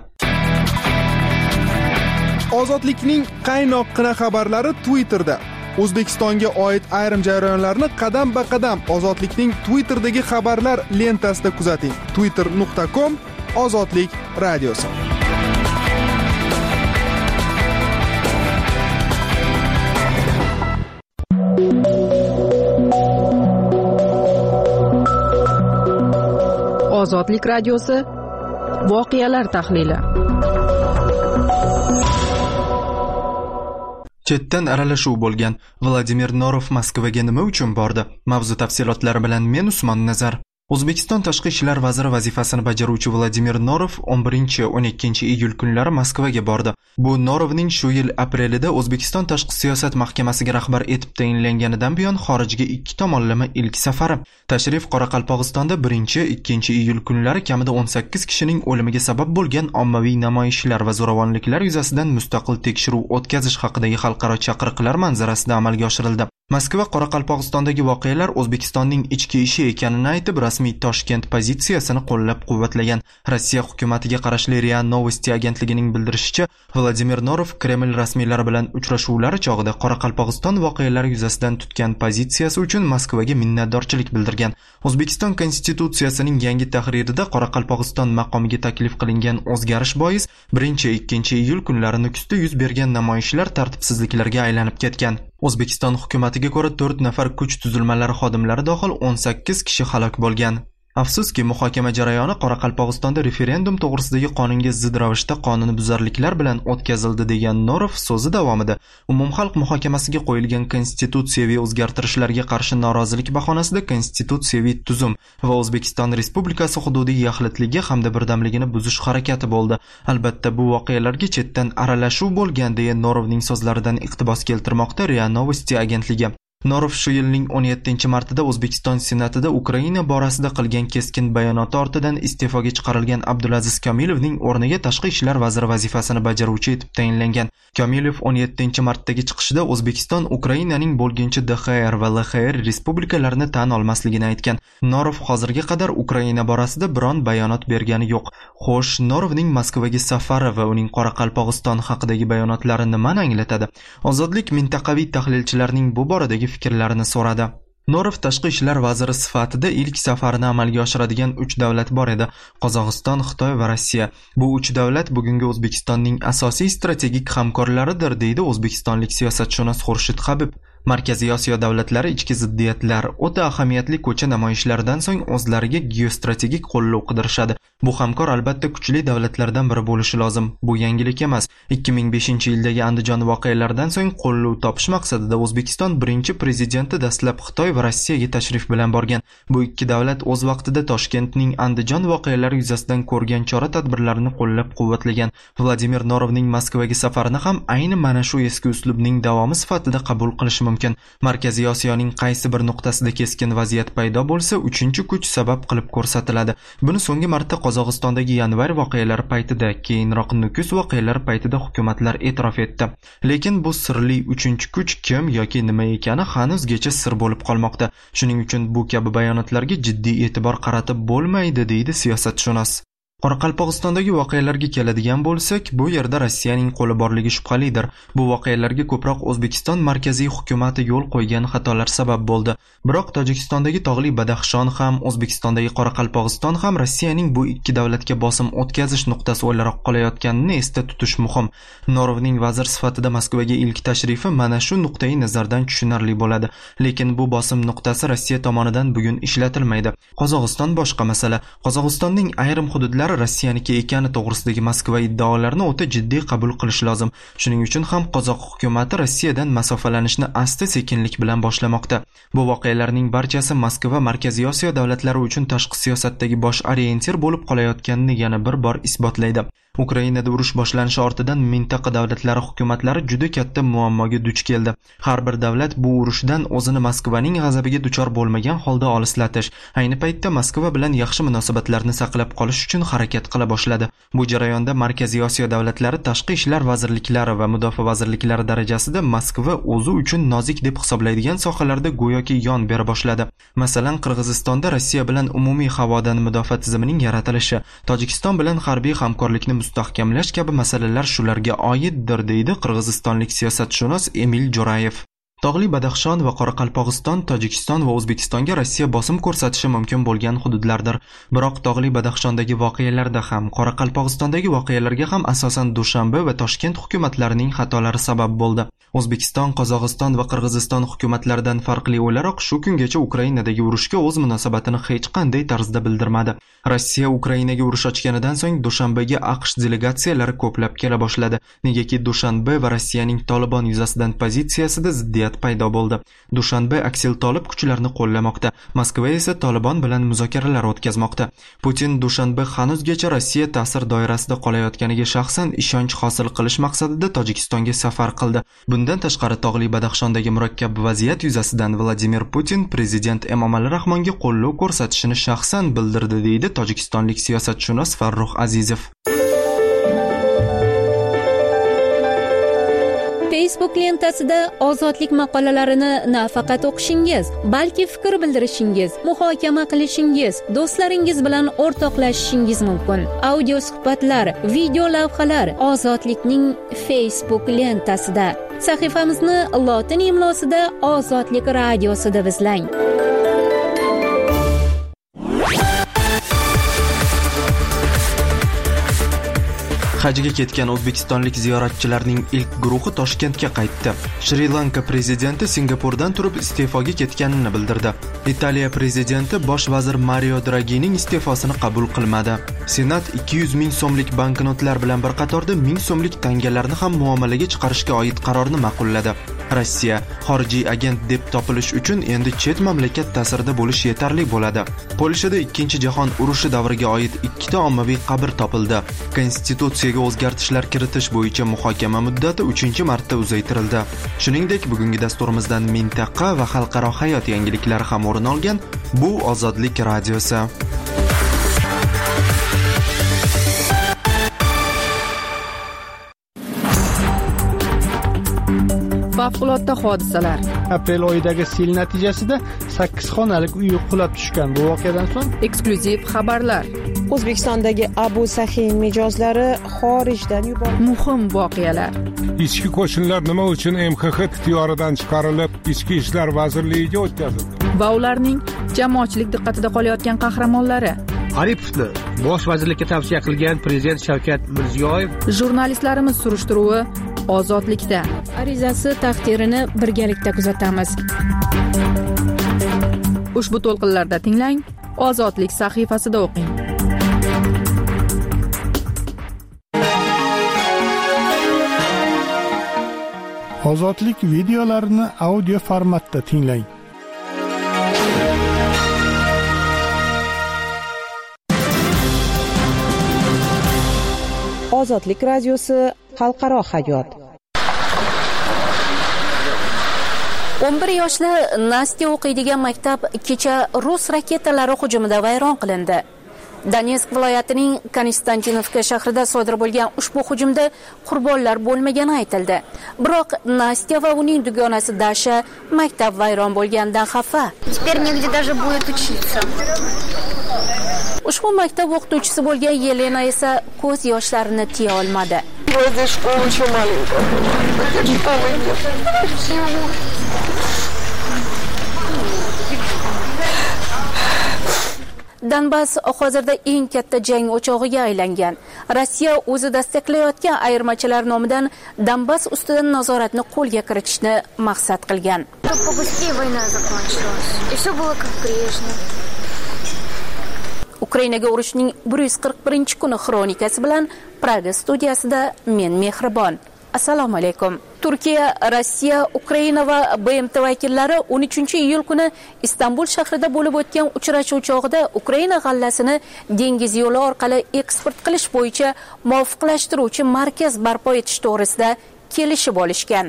Ozodlikning qaynoqqina xabarlari Twitterda. O'zbekistonga oid ayrim jarayonlarni qadam-ba-qadam Ozodlikning Twitterdagi xabarlar lentasida kuzating. twitter nuqta com Ozodlik radiosi. Ozodlik radiosi voqealar tahlili. Chetdan aralashuv bo'lgan Vladimir Norov Moskvaga nima uchun bordi? Mavzu tafsilotlari bilan men Usmon Nazar. O'zbekiston tashqi ishlar vaziri vazifasini bajaruvchi Vladimir Norov o'n birinchi o'n ikkinchi iyul kunlari Moskvaga bordi. Bu Norovning shu yil aprelida O'zbekiston tashqi siyosat mahkamasiga rahbar etib tayinlanganidan buyon xorijga ikki tomonlama ilk safari. Tashrif Qoraqalpog'istonda birinchi ikkinchi iyul kunlari kamida o'n sakkiz kishining o'limiga sabab bo'lgan ommaviy namoyishlar va zo'ravonliklar yuzasidan mustaqil tekshiruv o'tkazish haqidagi xalqaro chaqiriqlar manzarasida amalga oshirildi. Moskva Qoraqalpog'istondagi voqealar O'zbekistonning ichki ishi ekanini aytib, rasmiy Toshkent pozitsiyasini qo'llab-quvvatlagan. Rossiya hukumatiga qarashli RIA Novosti agentligining bildirishicha, Vladimir Norov Kreml rasmiylari bilan uchrashuvlari chog'ida Qoraqalpog'iston voqealari yuzasidan tutgan pozitsiyasi uchun Moskvaga minnatdorchilik bildirgan. O'zbekiston konstitutsiyasining yangi tahririda Qoraqalpog'iston maqomiga taklif qilingan o'zgarish bois birinchi ikkinchi iyul kunlari Nukusda yuz bergan namoyishlar tartibsizliklarga aylanib ketgan. O'zbekiston hukumatiga ko'ra to'rt nafar kuch tuzilmalari xodimlari dohil o'n sakkiz kishi halok bo'lgan. Afsuski, muhokama jarayoni Qoraqalpog'istonda referendum to'g'risidagi qonunga zid ravishda qonunbuzarliklar bilan o'tkazildi degan Norov so'zi davomida umumxalq muhokamasiga qo'yilgan konstitutsiyaviy o'zgartirishlarga qarshi norozilik bahonasida konstitutsiyaviy tuzum va O'zbekiston Respublikasi hududiy yaxlitligi hamda birdamligini buzish harakati bo'ldi. Albatta, bu voqealarga chetdan aralashuv bo'lgan deya Norovning so'zlaridan iqtibos keltirmoqda RIA Novosti agentligi. Norov shu yilning o'n yettinchi martida O'zbekiston Senatida Ukraina borasida qilgan keskin bayonoti ortidan iste'foga chiqarilgan Abdulaziz Komilovning o'rniga tashqi ishlar vaziri vazifasini bajaruvchi etib tayinlangan. Komilov o'n yettinchi martdagi chiqishida O'zbekiston Ukrainaning bo'lginchi D X R va L X R respublikalarini tan olmasligini aytgan. Norov hozirga qadar Ukraina borasida biron bayonot bergani yo'q. Xo'sh, Norovning Moskvaga safari va uning Qoraqalpog'iston haqidagi bayonotlari nimani anglatadi? Ozodlik mintaqaviy tahlilchilarning bu boradagi fikrlarini so'radi. Norov tashqi ishlar vaziri sifatida ilk safarini amalga oshiradigan uch davlat bor edi: Qozog'iston, Xitoy va Rossiya. Bu uch davlat bugungi O'zbekistonning asosiy strategik hamkorlaridir, deydi o'zbekistonlik siyosatshunos Xurshid Habib. Markaziy Osiyo davlatlari ichki ziddiyatlar, o'ta ahamiyatli ko'cha namoyishlaridan so'ng o'zlariga geostrategik qo'llov qidirishadi. Bu hamkor albatta kuchli davlatlardan biri bo'lishi lozim. Bu yangilik emas. ikki ming beshinchi yildagi Andijon voqealaridan so'ng qo'llov topish maqsadida O'zbekiston birinchi prezidenti dastlab Xitoy va Rossiyaga tashrif bilan borgan. Bu ikki davlat o'z vaqtida Toshkentning Andijon voqealari yuzasidan ko'rgan chora-tadbirlarini qo'llab-quvvatlagan. Vladimir Norovning Moskvaga safarini ham ayni mana shu eski uslubning davomi sifatida qabul qilish mumkin. Markaziy Osiyoning qaysi bir nuqtasida keskin vaziyat paydo bo'lsa, uchinchi kuch sabab qilib ko'rsatiladi. Buni so'nggi marta Qozog'istondagi yanvar voqealari paytida, keyinroq Nukus voqealari paytida hukumatlar e'tirof etdi. Lekin bu sirli uchinchi kuch kim yoki nima ekani hanuzgacha sir bo'lib qolmoqda. Shuning uchun bu kabi bayonotlarga jiddiy e'tibor qaratib bo'lmaydi, deydi siyosatshunos. Qoraqalpog'istondagi voqealarga keladigan bo'lsak, bu yerda Rossiyaning qo'li borligi shubhalidir. Bu voqealarga ko'proq O'zbekiston markaziy hukumati yo'l qo'ygan xatolar sabab bo'ldi. Biroq Tojikistondagi tog'li Badaxshon ham, O'zbekistondagi Qoraqalpog'iston ham Rossiyaning bu ikki davlatga bosim o'tkazish nuqtasi o'laroq qolayotganini esda tutish muhim. Norovning vazir sifatida Moskvaga ilk tashrifi mana shu nuqtai nazardan tushunarli bo'ladi. Lekin bu bosim nuqtasi Rossiya tomonidan bugun ishlatilmaydi. Qozog'iston boshqa masala. Qozog'istonning ayrim hududlari Rossiyaniki ekani to'g'risidagi Moskva iddaolarini o'ta jiddiy qabul qilish lozim. Shuning uchun ham qozoq hukumati Rossiyadan masofalanishni asta-sekinlik bilan boshlamoqda. Bu voqealarning barchasi Moskva Markaziy Osiyo davlatlari uchun tashqi siyosatdagi bosh orientir bo'lib qolayotganini yana bir bor isbotlaydi. Ukrainada urush boshlanishi ortidan mintaqa davlatlari hukumatlari juda katta muammoga duch keldi. Har bir davlat bu urushdan o'zini Moskvaning g'azabiga duchor bo'lmagan holda olislatish, ayni paytda Moskva bilan yaxshi munosabatlarni saqlab qolish uchun harakat qila boshladi. Bu jarayonda Markaziy Osiyo davlatlari tashqi ishlar vazirliklari va mudofaa vazirliklari darajasida Moskva o'zi uchun nozik deb hisoblaydigan sohalarda go'yoki yon bera boshladi. Masalan, Qirg'izistonda Rossiya bilan umumiy havodan mudofaa tizimining yaratilishi, Tojikiston bilan harbiy hamkorlikni mustahkamlash kabi masalalar shularga oiddir, deydi qirg'izistonlik siyosatshunos Emil Jo'rayev. Tog'li Badaxshon va Qoraqalpog'iston Tojikiston va O'zbekistonga Rossiya bosim ko'rsatishi mumkin bo'lgan hududlardir. Biroq Tog'li Badaxshondagi voqealarda ham, Qoraqalpog'istondagi voqealarga ham asosan Dushanbe va Toshkent hukumatlarining xatolari sabab bo'ldi. O'zbekiston, Qozog'iston va Qirg'iziston hukumatlaridan farqli o'laroq shu kungacha Ukrainadagi urushga o'z munosabatini hech qanday tarzda bildirmadi. Rossiya Ukrainaga urush ochganidan so'ng Dushanbega AQSh delegatsiyalari ko'plab kela boshladi. Negaki Dushanbe va Rossiyaning Tolibon yuzasidan pozitsiyasida ziddiyat paydo bo'ldi. Dushanbe aksil Tolib kuchlarini qo'llamoqda, Moskva esa Tolibon bilan muzokaralar o'tkazmoqda. Putin Dushanbe hanuzgacha Rossiya ta'sir doirasida qolayotganiga shaxsan ishonch hosil qilish maqsadida Tojikistonga safar qildi. Bundan tashqari Tog'li Badaxshondagi murakkab vaziyat yuzasidan Vladimir Putin prezident Emomali Rahmonga qo'llov ko'rsatishini shaxsan bildirdi, deydi tojikistonlik siyosatshunos Farruh Azizov. Facebook lentasida ozodlik maqolalarini nafaqat o'qishingiz, balki fikr bildirishingiz, muhokama qilishingiz, do'stlaringiz bilan o'rtoqlashishingiz mumkin. Audio suhbatlar, video lavhalar ozodlikning Facebook lentasida. Sahifamizni lotin imlosida Ozodlik radiosi deb izlang. Hajga ketgan o'zbekistonlik ziyoratchilarning ilk guruhi Toshkentga qaytdi. Shri-Lanka prezidenti Singapurdan turib iste'foga ketganini bildirdi. Italiya prezidenti bosh vazir Mario Draghining iste'fosini qabul qilmadi. Senat ikki yuz ming so'mlik banknotlar bilan bir qatorda ming so'mlik tangalarni ham muomalaga chiqarishga oid qarorni ma'qulladi. Rossiya xorijiy agent deb topilish uchun endi chet mamlakat ta'sirida bo'lish yetarli bo'ladi. Polshada ikkinchi jahon urushi davriga oid ikkita ommaviy qabr topildi. Konstitutsiyaga o'zgartishlar kiritish bo'yicha muhokama muddati uchinchi marta uzaytirildi. Shuningdek, bugungi dasturimizdan mintaqa va xalqaro hayot yangiliklari ham o'rin olgan. Bu Ozodlik radiosi. Favqulodda hodisalar. Aprel oyidagi sel natijasida sakkiz xonalik uy qulab tushgan. Bu voqeadan so'ng eksklyuziv xabarlar. O'zbekistondagi Abu Sahin mijozlari xorijdan yuborildi. Muhim voqealar. Ichki qo'shinlar nima uchun M X X ixtiyoridan chiqarilib, Ichki ishlar vazirligiga o'tkazildi? Va ularning jamoatchilik diqqatida qolayotgan qahramonlari. Aripovni bosh vazirlikka tavsiya qilgan prezident Shavkat Mirziyoyev. Jurnalistlarimiz surishtiruvi Ozodlikda. Arizasi taqdirini birgalikda kuzatamiz. Ushbu to'lqinlarda tinglang, Ozodlik sahifasida o'qing. Ozodlik videolarini audio formatda tinglang. Ozodlik radiosi xalqaro hayot. o'n bir yoshli Nastya o'qiydigan maktab kecha rus raketalari hujumida vayron qilindi. Donetsk viloyatining Konstantinovka shahrida sodir bo'lgan ushbu hujumda qurbonlar bo'lmagani aytildi. Biroq Nastya va uning dugonasi Dasha maktab vayron bo'lganidan xafa. Теперь негде даже будет учиться. Ushbu maktab o'qituvchisi bo'lgan Yelena esa ko'z yoshlarini tiya olmadi. Donbass hozirda eng katta jang o'chog'iga aylangan. Rossiya o'zi dastaklayotgan ayirmachilar nomidan Donbass ustidan nazoratni qo'lga kiritishni maqsad qilgan. Ukrainaga urushning bir yuz qirq birinchi kuni xronikasi bilan Praga studiyasida men Mehribon. Assalomu alaykum. Turkiya, Rossiya, Ukraina va B M T vakillari o'n uchinchi iyul kuni Istanbul shahrida bo'lib o'tgan uchrashuv chog'ida Ukraina g'allasini dengiz yo'li orqali eksport qilish bo'yicha muvofiqlashtiruvchi markaz barpo etish to'g'risida kelishib olishgan.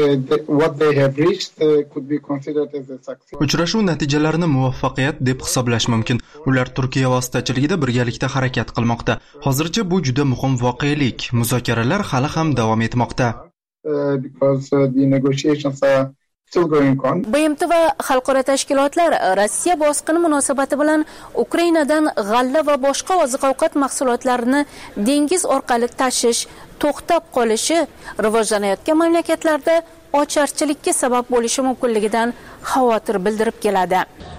Uchrashuv natijalarini muvaffaqiyat deb hisoblash mumkin. Ular Turkiya vositachiligida birgalikda harakat qilmoqda. Hozircha bu juda muhim voqelik. Muzokaralar hali ham davom etmoqda. B M T va xalqaro tashkilotlar Rossiya bosqini munosabati bilan Ukrainadan g'alla va boshqa oziq-ovqat mahsulotlarini dengiz orqali tashish to'xtab qolishi rivojlanayotgan mamlakatlarda ocharchilikka sabab bo'lishi mumkinligidan xavotir bildirib keladi.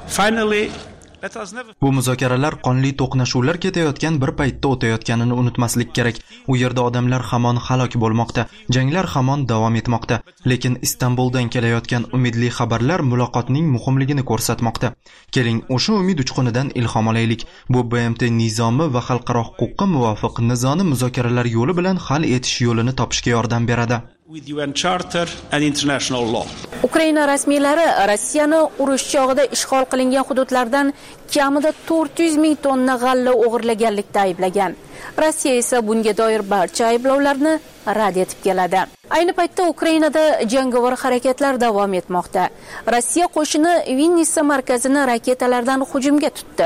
Bu muzokaralar qonli to'qnashuvlar ketayotgan bir paytda o'tayotganini unutmaslik kerak. U yerda odamlar hamon halok bo'lmoqda, janglar hamon davom etmoqda. Lekin Istanbuldan kelayotgan umidli xabarlar muloqotning muhimligini ko'rsatmoqda. Keling, o'sha umid uchqunidan ilhom olaylik. Bu B M T nizomi va xalqaro huquqqa muvofiq nizoni muzokaralar yo'li bilan hal etish yo'lini topishga yordam beradi. with U N Charter and international law. Ukraina rasmiylari Rossiyani urush chog'ida ishg'ol qilingan hududlardan kamida to'rt yuz ming tonna g'alla o'g'irlaganlikda ayblagan. Rossiya esa bunga doir barcha ayblovlarni rad etib keladi. Ayni paytda Ukrainada jangovar harakatlar davom etmoqda. Rossiya qo'shini Vinnitsa markazini raketalardan hujumga tutdi.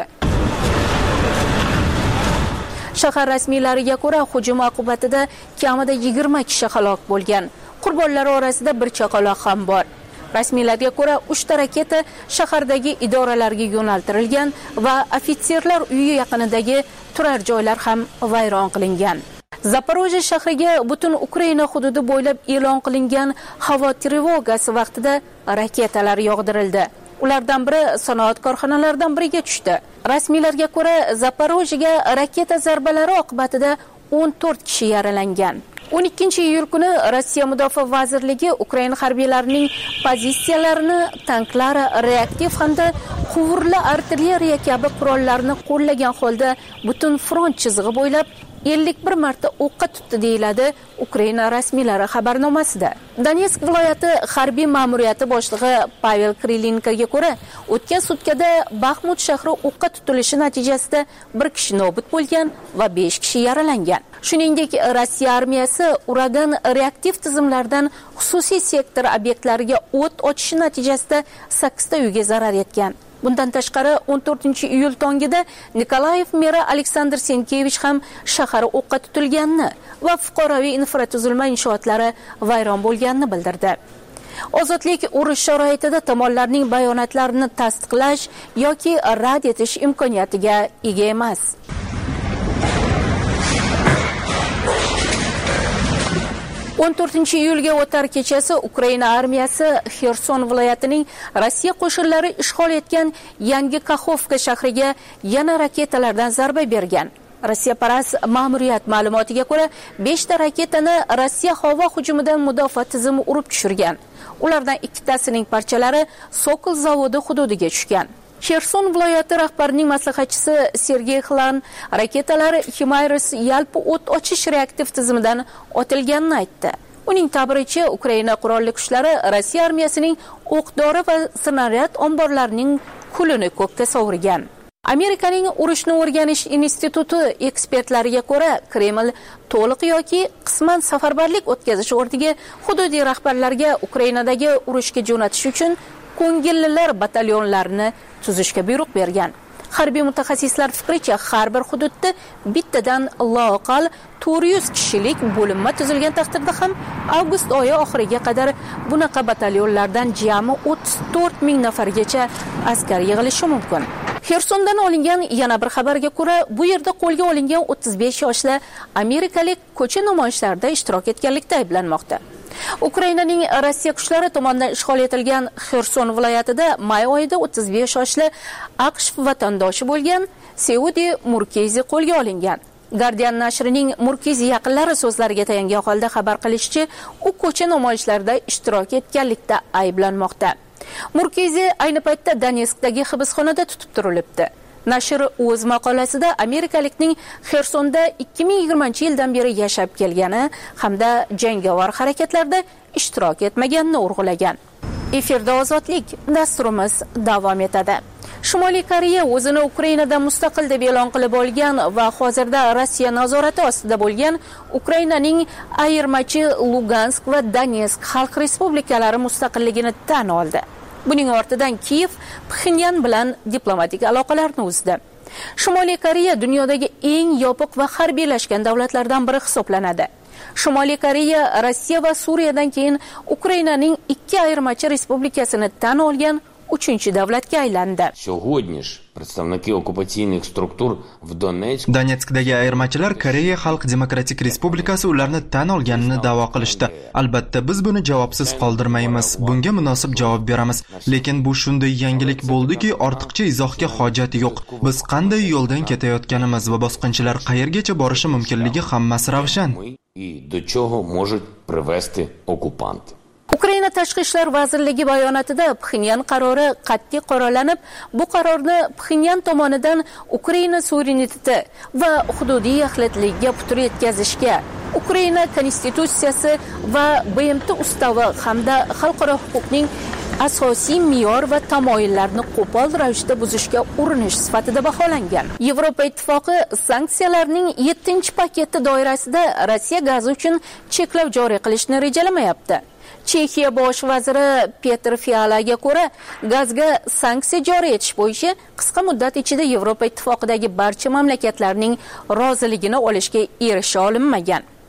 Shahar rasmiylariga ko'ra hujum oqibatida kamida yigirma kishi halok bo'lgan. Qurbonlar orasida bir chaqaloq ham bor. Rasmiylarga ko'ra, uchta raketa shahardagi idoralarga yo'naltirilgan va ofitserlar uyi yaqinidagi turar joylar ham vayron qilingan. Zaporojye shahriga butun Ukraina hududi bo'ylab e'lon qilingan havo trevogasi vaqtida raketalar yog'dirildi. Ulardan biri sanoat korxonalaridan biriga tushdi. Rasmiylarga ko'ra, Zaporojyega raketa zarbalari oqibatida o'n to'rt kishi yaralangan. o'n ikkinchi iyul kuni Rossiya Mudofaa vazirligi Ukraina harbiylarining pozitsiyalarini tanklar, reaktiv hamda quvurli artilleriya kabi qurollarni qo'llagan holda butun front chizig'i bo'ylab ellik bir marta o'qqa tutdi deyiladi Ukraina rasmiylari xabarnomasida. Donetsk viloyati harbiy ma'muriyati boshlig'i Pavel Krilinkoga ko'ra, o'tgan sutkada Baxmut shahri o'qqa tutilishi natijasida bir kishi nobud bo'lgan va besh kishi yaralangan. Shuningdek, Rossiya armiyasi uragan reaktiv tizimlardan xususiy sektor obyektlariga o't ochishi natijasida sakkizta uyga zarar yetgan. Bundan tashqari o'n to'rtinchi iyul tongida Nikolayev meri Aleksandr Senkevich ham shahar o'qqa tutilganini va fuqaroviy infratuzilma inshootlari vayron bo'lganini bildirdi. Ozodlik urush sharoitida tomonlarning bayonotlarini tasdiqlash yoki rad etish imkoniyatiga ega emas. o'n to'rtinchi iyulga o'tar kechasi Ukraina armiyasi Xerson viloyatining Rossiya qo'shinlari ishg'ol etgan yangi Kaxovka shahriga yana raketalardan zarba bergan. Rossiya paras ma'muriyat ma'lumotiga ko'ra, beshta raketani Rossiya havo hujumidan mudofaa tizimi urib tushirgan. Ulardan ikkitasining parchalari Sokol zavodi hududiga tushgan. Xerson viloyati rahbarining maslahatchisi Sergey Xlan raketalar Himayris yalpi o't ochish reaktiv tizimidan otilganini aytdi. Uning ta'biricha, Ukraina qurolli kuchlari Rossiya armiyasining o'q-dori va snaryad omborlarining kulini ko'kka sovurgan. Amerikaning urushni o'rganish instituti ekspertlariga ko'ra, Kreml to'liq yoki qisman safarbarlik o'tkazish o'rniga hududiy rahbarlarga Ukrainadagi urushga jo'natish uchun ko'ngillilar batalyonlarini tuzishga buyruq bergan. Harbiy mutaxassislar fikricha, har bir hududda bittadan loaqal to'rt yuz kishilik bo'linma tuzilgan taqdirda ham avgust oyi oxiriga qadar bunaqa batalyonlardan jami o'ttiz to'rt ming nafargacha askar yig'ilishi mumkin. Xersondan olingan yana bir xabarga ko'ra, bu yerda qo'lga olingan o'ttiz besh yoshli amerikalik ko'cha namoyishlarida ishtirok etganlikda ayblanmoqda. Ukrainaning Rossiya kuchlari tomonidan ishg'ol etilgan Xerson viloyatida may oyida o'ttiz besh yoshli AQSh vatandoshi bo'lgan Seudi Murkezi qo'lga olingan. Guardian nashrining Murkezi yaqinlari so'zlariga tayangan holda xabar qilishicha, u ko'cha namoyishlarida ishtirok etganlikda ayblanmoqda. Murkezi ayni paytda Donetskdagi hibsxonada tutib turilibdi. Nashr o'z maqolasida amerikalikning Xersonda ikki ming yigirmanchi yildan beri yashab kelgani hamda jangovar harakatlarda ishtirok etmaganini urg'ulagan. Efirda ozodlik dasturimiz davom etadi. Shimoliy Koreya o'zini Ukrainadan mustaqil deb e'lon qilib olgan va hozirda Rossiya nazorati ostida bo'lgan Ukrainaning ayirmachi Lugansk va Donetsk xalq respublikalari mustaqilligini tan oldi. Buning ortidan Kiyev Pxenyan bilan diplomatik aloqalarni uzdi. Shimoliy Koreya dunyodagi eng yopiq va harbiylashgan davlatlardan biri hisoblanadi. Shimoliy Koreya Rossiya va Suriyadan keyin Ukrainaning ikki ayirmachi respublikasini tan olgan uchinchi davlatga aylandi. Представники оккупационных структур в Донецк. Donetskdagi ayirmachilar Koreya Xalq Demokratik Respublikasi ularni tan olganini da'vo qilishdi. Albatta biz buni javobsiz qoldirmaymiz. Bunga munosib javob beramiz. Lekin bu shunday yangilik bo'ldiki, ortiqcha izohga hojat yo'q. Biz qanday yo'ldan ketayotganimiz va bosqinchilar qayergacha borishi mumkinligi hammasi ravshan. До чего может привести оккупант. Ukraina Tashqi ishlar vazirligi bayonotida Pxenyan qarori qat'iy qoralanib, bu qarorni Pxenyan tomonidan Ukraina suvereniteti va hududiy yaxlitligiga putur yetkazishga, Ukraina konstitutsiyasi va B M T ustavi hamda xalqaro huquqning asosiy me'yor va tamoyillarini qo'pol ravishda buzishga urinish sifatida baholangan. Yevropa ittifoqi sanksiyalarning yettinchi paketi doirasida Rossiya gazi uchun cheklov joriy qilishni rejalamayapti. Chexiya bosh vaziri Petr Fialaga ko'ra, gazga sanksiya joriy etish bo'yicha qisqa muddat ichida Yevropa ittifoqidagi barcha mamlakatlarning roziligini olishga erisha olinmagan.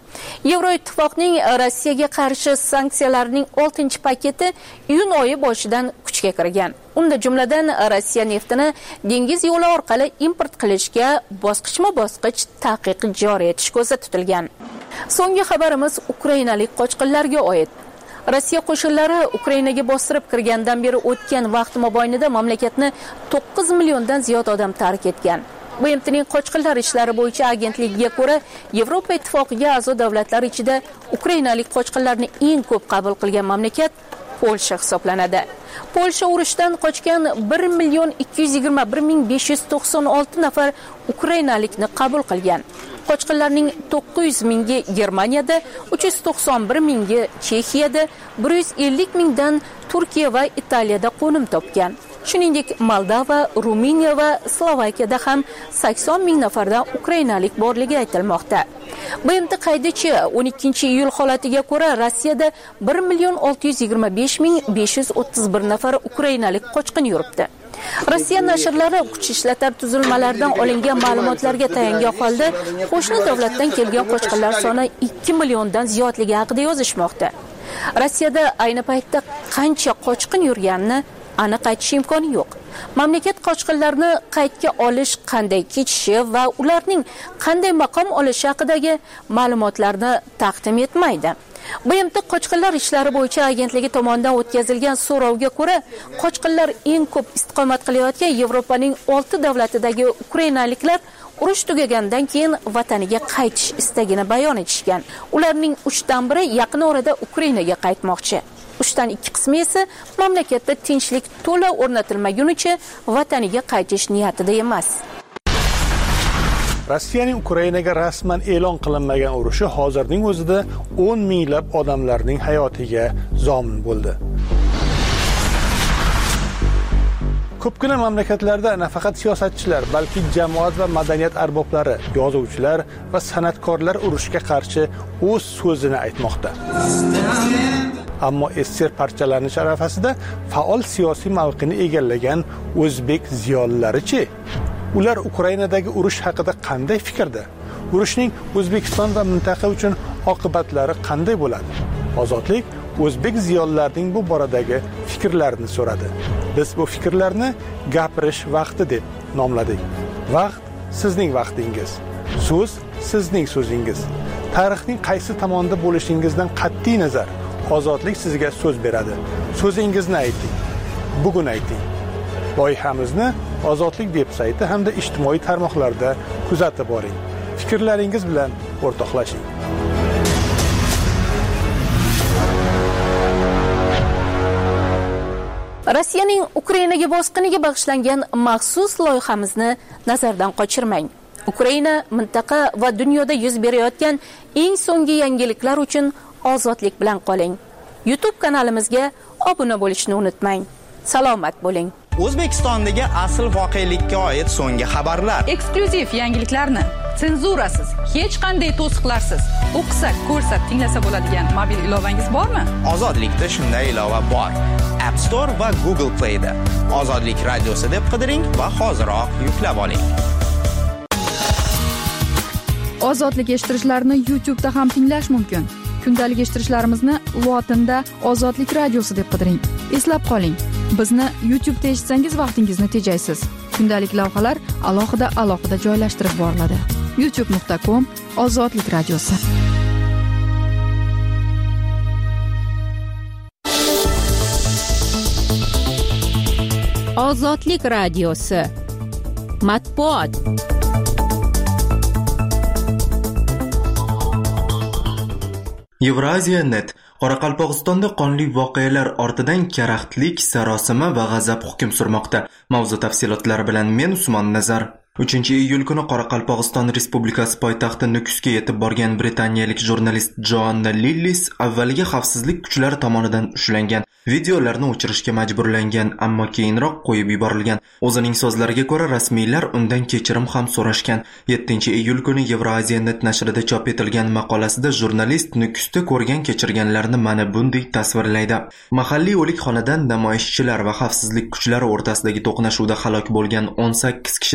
Yevroittifoqning Rossiyaga qarshi sanksiyalarining oltinchi paketi iyun oyi boshidan kuchga kirgan. Unda jumladan Rossiya neftini dengiz yo'li orqali import qilishga bosqichma-bosqich taqiq joriy etish ko'zda tutilgan. So'nggi xabarimiz ukrainalik qochqinlarga oid. Rossiya qo'shinlari Ukrainaga bostirib kirgandan beri o'tgan vaqt mobaynida mamlakatni to'qqiz milliondan ziyod odam tark etgan. B M T'ning qochqinlar ishlari bo'yicha agentligiga ko'ra, Yevropa ittifoqiga a'zo davlatlar ichida ukrainalik qochqinlarni eng ko'p qabul qilgan mamlakat Polsha hisoblanadi. Polsha urushdan qochgan bir million ikki yuz yigirma bir ming besh yuz to'qson olti nafar ukrainalikni qabul qilgan. Qochqinlarning to'qqiz yuz mingi Germaniyada, uch yuz to'qson bir mingi Chexiyada, bir yuz ellik mingdan Turkiya va Italiyada qo'nim topgan. Shuningdek, Moldova, Ruminiya va Slovakiyada ham sakson ming nafardan ukrainalik borligi aytilmoqda. B M T qaydichi o'n ikkinchi iyul holatiga ko'ra Rossiyada bir million olti yuz yigirma besh ming besh yuz o'ttiz bir nafar ukrainalik qochqin yuribdi. Rossiya nashrlari kuch ishlatar tuzilmalaridan olingan ma'lumotlarga tayangan holda qo'shni davlatdan kelgan qochqinlar soni ikki milliondan ziyodligi haqida yozishmoqda. Rossiyada ayni paytda qancha qochqin yurganini aniq aytish imkoni yo'q. Mamlakat qochqinlarni qaydga olish qanday kechishi va ularning qanday maqom olishi haqidagi ma'lumotlarni taqdim etmaydi. B M T qochqinlar ishlari bo'yicha agentligi tomonidan o'tkazilgan so'rovga ko'ra, qochqinlar eng ko'p istiqomat qilayotgan Yevropaning olti davlatidagi ukrainaliklar urush tugagandan keyin vataniga qaytish istagini bayon etishgan. Ularning uchdan biri yaqin orada Ukrainaga qaytmoqchi. uchdan ikki qismi esa mamlakatda tinchlik to'la o'rnatilmagunicha vataniga qaytish niyatida emas. Rossiyaning Ukrainaga rasman e'lon qilinmagan urushi hozirning o'zida o'n minglab odamlarning hayotiga zomin bo'ldi. Ko'pgina mamlakatlarda nafaqat siyosatchilar, balki jamoat va madaniyat arboblari, yozuvchilar va san'atkorlar urushga qarshi o'z so'zini aytmoqda. Ammo ester parchalanish arafasida faol siyosiy mavqini egallagan o'zbek ziyolilari-chi? Ular Ukrainadagi urush haqida qanday fikrda? Urushning O'zbekiston va mintaqa uchun oqibatlari qanday bo'ladi? Ozodlik o'zbek ziyolilarining bu boradagi fikrlarini so'radi. Biz bu fikrlarni gapirish vaqti deb nomladik. Vaqt sizning vaqtingiz. So'z sizning so'zingiz. Tarixning qaysi tomonda bo'lishingizdan qat'iy nazar ozodlik sizga so'z beradi. So'zingizni ayting. Bugun ayting. Loyihamizni Ozodlik veb-sayti hamda ijtimoiy tarmoqlarda kuzatib boring. Fikrlaringiz bilan o'rtoqlashing. Rossiyaning Ukrainaga bosqiniga bag'ishlangan maxsus loyihamizni nazardan qochirmang. Ukraina, mintaqa va dunyoda yuz berayotgan eng so'nggi yangiliklar uchun ozodlik bilan qoling. YouTube kanalimizga obuna bo'lishni unutmang. Salomat bo'ling. O'zbekistondagi asl voqelikka oid so'nggi xabarlar, eksklyuziv yangiliklarni senzurasiz, hech qanday to'siqlarsiz o'qisa, ko'rsa, tinglasa bo'ladigan mobil ilovangiz bormi? Ozodlikda shunday ilova bor. App Store va Google Play da Ozodlik radiosi deb qidiring va hoziroq yuklab oling. Ozodlik eshittirishlarni YouTube da ham tinglash mumkin. Kundalik eshittirishlarimizni lotinda Ozodlik radiosi deb qidiring. Eslab qoling, bizni YouTube da eshitsangiz vaqtingizni tejaysiz. Kundalik lavhalar alohida-alohida joylashtirib boriladi. youtube nuqta com Ozodlik radiosi. Ozodlik radiosi. Matbuot. Yevraziya net Qoraqalpog'istonda qonli voqealar ortidan karaxtlik, sarosima va g'azab hukm surmoqda. Mavzu tafsilotlari bilan men Usmon Nazar. uchinchi iyul kuni Qoraqalpog'iston Respublikasi poytaxti Nukusga yetib borgan britaniyalik jurnalist Joanna Lillis avvaliga xavfsizlik kuchlari tomonidan ushlangan, videolarni o'chirishga majburlangan, ammo keyinroq qo'yib yuborilgan. O'zining so'zlariga ko'ra, rasmiylar undan kechirim ham so'rashgan. yettinchi iyul kuni Yevraziya net nashrida chop etilgan maqolasida jurnalist Nukusda ko'rgan kechirganlarni mana bunday tasvirlaydi. Mahalliy o'likxonadan namoyishchilar va xavfsizlik kuchlari o'rtasidagi to'qnashuvda halok bo'lgan o'n sakkiz kishidan birining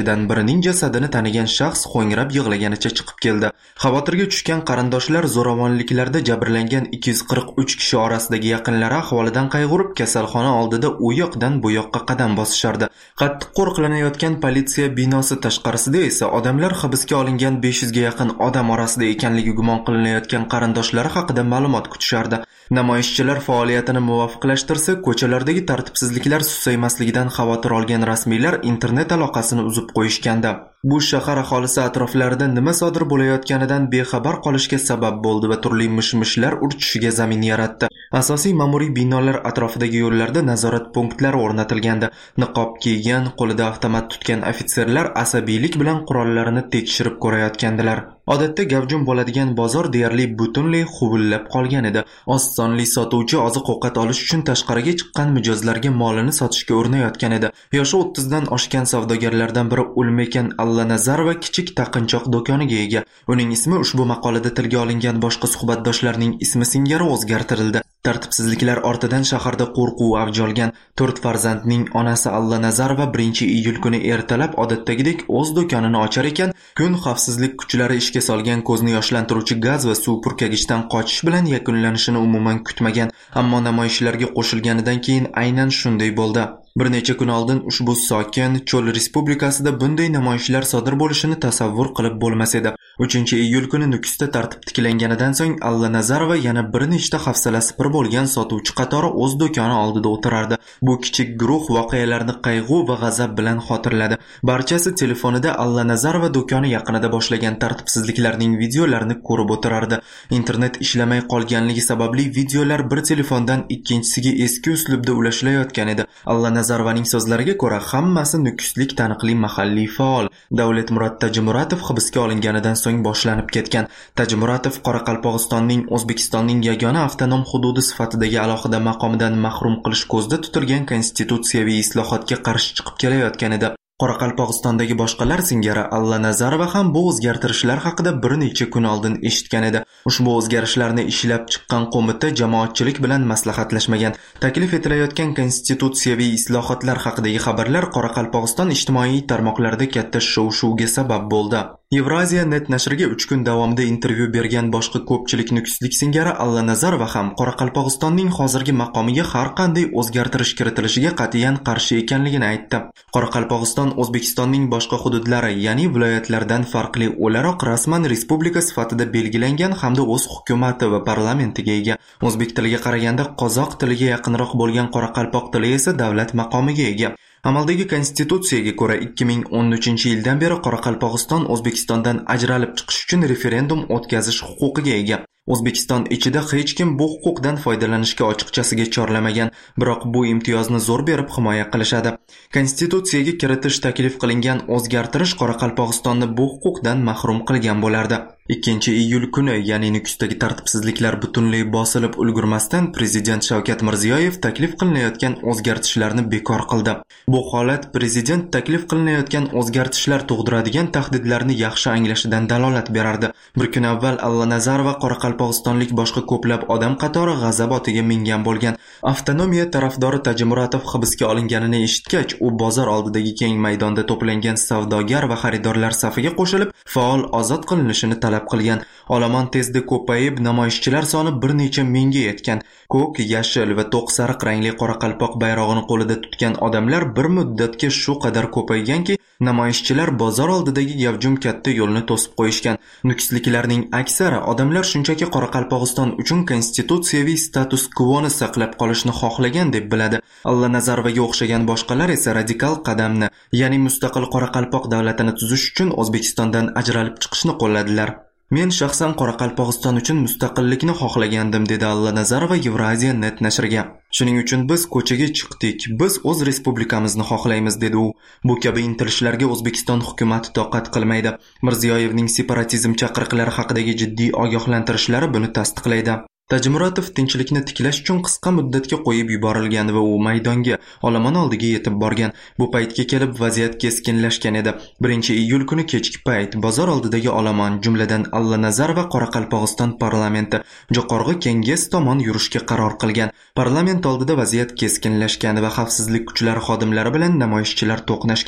ayolning jasadini tanigan shaxs ho'ngrab yig'laganicha chiqib keldi. Xavotirga tushgan qarindoshlar zo'ravonliklarda jabrlangan ikki yuz qirq uch kishi orasidagi yaqinlari ahvolidan qayg'urib, kasalxona oldida u yoqdan bu yoqqa qadam bosishardi. Qattiq qo'riqlanayotgan politsiya binosi tashqarisida esa odamlar hibsga olingan besh yuzga yaqin odam orasida ekanligi gumon qilinayotgan qarindoshlari haqida ma'lumot kutishardi. Namoyishchilar faoliyatini muvofiqlashtirsa, ko'chalardagi tartibsizliklar susaymasligidan xavotir olgan rasmiylar internet aloqasini uzib qo'yishgandi. Bu shahar aholisi atroflarida nima sodir bo'layotganidan bexabar qolishga sabab bo'ldi va turli mish-mishlar urchishiga zamin yaratdi. Asosiy ma'muriy binolar atrofidagi yo'llarda nazorat punktlari o'rnatilgandi. Niqob kiygan, qo'lida avtomat tutgan ofitserlar asabiylik bilan qurollarini tekshirib ko'rayotgandilar. Odatda gavjum bo'ladigan bozor deyarli butunlay huvillab qolgan edi. Oz sonli sotuvchi oziq-ovqat olish uchun tashqariga chiqqan mijozlarga molini sotishga urinayotgan edi. Yoshi o'ttizdan oshgan savdogarlardan biri Ulmekan Allanazarova kichik taqinchoq do'koniga ega. Uning ismi ushbu maqolada tilga olingan boshqa suhbatdoshlarning ismi singari o'zgartirildi. Tartibsizliklar ortidan shaharda qo'rquv avj olgan. to'rt farzandning onasi Allanazarova birinchi iyul kuni ertalab odatdagidek o'z do'konini ochar ekan, kun xavfsizlik kuchlari ishga solgan ko'zni yoshlantiruvchi gaz va suv purkagichdan qochish bilan yakunlanishini umuman kutmagan. Ammo namoyishlarga qo'shilganidan keyin aynan shunday bo'ldi. Bir necha kun oldin ushbu sokin cho'l respublikasida bunday namoyishlar sodir bo'lishini tasavvur qilib bo'lmas edi. uchinchi iyul kuni Nukusda tartib tiklanganidan so'ng Allanazarova yana bir nechta hafsalasi pir bo'lgan sotuvchi qatori o'z do'koni oldida o'tirardi. Bu kichik guruh voqealarni qayg'u va g'azab bilan xotirladi. Barchasi telefonida Allanazarova do'koni yaqinida boshlangan tartibsizliklarning videolarini ko'rib o'tirardi. Internet ishlamay qolganligi sababli videolar bir telefondan ikkinchisiga eski uslubda ulashilayotgan edi. Allanazarovaning so'zlariga ko'ra, hammasi nukuslik taniqli mahalliy faol Davlatmurod Tajimuratov hibsga olinganidan so'ng boshlanib ketgan. Tajimuratov Qoraqalpog'istonning O'zbekistonning yagona avtonom hududi sifatidagi alohida maqomidan mahrum qilish ko'zda tutilgan konstitutsiyaviy islohotga qarshi chiqib kelayotgan edi. Qoraqalpog'istondagi boshqalar singari Allanazarova ham bu o'zgartirishlar haqida bir necha kun oldin eshitgan edi. Ushbu o'zgarishlarni ishlab chiqqan qo'mita jamoatchilik bilan maslahatlashmagan. Taklif etilayotgan konstitutsiyaviy islohotlar haqidagi xabarlar Qoraqalpog'iston ijtimoiy tarmoqlarida katta shov-shuvga sabab bo'ldi. Evraziya net nashriga uch kun davomida intervyu bergan boshqa ko'pchilik nukuslik singari Allanazarova ham Qoraqalpog'istonning hozirgi maqomiga har qanday o'zgartirish kiritilishiga qat'iyan qarshi ekanligini aytdi. Qoraqalpog'iston O'zbekistonning boshqa hududlari, ya'ni viloyatlardan farqli o'laroq rasman respublika sifatida belgilangan hamda o'z hukumati va parlamentiga ega. O'zbek tiliga qaraganda qozoq tiliga yaqinroq bo'lgan qoraqalpoq tili esa davlat maqomiga ega. Amaldagi konstitutsiyaga ko'ra ikki ming o'n uchinchi yildan beri Qoraqalpog'iston O'zbekistondan ajralib chiqish uchun referendum o'tkazish huquqiga ega. O'zbekiston ichida hech kim bu huquqdan foydalanishga ochiqchasiga chorlamagan, biroq bu imtiyozni zo'r berib himoya qilishadi. Konstitutsiyaga kiritish taklif qilingan o'zgartirish Qoraqalpog'istonni bu huquqdan mahrum qilgan bo'lardi. ikkinchi iyul kuni, ya'ni Nukusdagi tartibsizliklar butunlay bosilib ulgurmasdan prezident Shavkat Mirziyoyev taklif qilinayotgan o'zgartishlarni bekor qildi. Bu holat prezident taklif qilinayotgan o'zgartishlar tug'diradigan tahdidlarni yaxshi anglashidan dalolat berardi. Bir kun avval Allanazarova Qoraqalpog'istonlik boshqa ko'plab odam qatori g'azab otiga mingan bo'lgan. Avtonomiya tarafdori Tajimuratov hibsga olinganini eshitgach, u bozor oldidagi keng maydonda to'plangan savdogar va xaridorlar safiga qo'shilib, faol ozod qilinishini talab qilgan. Olomon tezda ko'payib, namoyishchilar soni bir necha mingga yetgan. Ko'k, yashil va to'q sariq rangli qoraqalpoq bayrog'ini qo'lida tutgan odamlar bir muddatga shu qadar ko'payganki, namoyishchilar bozor oldidagi gavjum katta yo'lni to'sib qo'yishgan. Nukusliklarning aksari odamlar shunchaki Qoraqalpog'iston uchun konstitutsiyaviy status quoni saqlab qolishni xohlagan deb biladi. Allanazarovaga o'xshagan boshqalar esa radikal qadamni, ya'ni mustaqil Qoraqalpoq davlatini tuzish uchun O'zbekistondan ajralib chiqishni qo'lladilar. Men shaxsan Qoraqalpog'iston uchun mustaqillikni xohlagandim, dedi Allanazarova Evraziya net nashriga. Shuning uchun biz ko'chaga chiqdik. Biz o'z respublikamizni xohlaymiz, dedi u. Bu kabi intilishlarga O'zbekiston hukumatı toqat qilmaydi. Mirziyoyevning separatizm chaqiriqlari haqidagi jiddiy ogohlantirishlari buni tasdiqlaydi. Tajimuratov tinchlikni tiklash uchun qisqa muddatga qo'yib yuborilgan va u maydonga, olomon oldiga yetib borgan. Bu paytga kelib vaziyat keskinlashgan edi. birinchi iyul kuni kechki payt bozor oldidagi olomon, jumladan Allanazar va Qoraqalpog'iston parlamenti Jo'qorg'i Kenges tomon yurishga qaror qilgan. Parlament oldida vaziyat keskinlashgan va xavfsizlik kuchlari xodimlari bilan namoyishchilar to'qnashgan.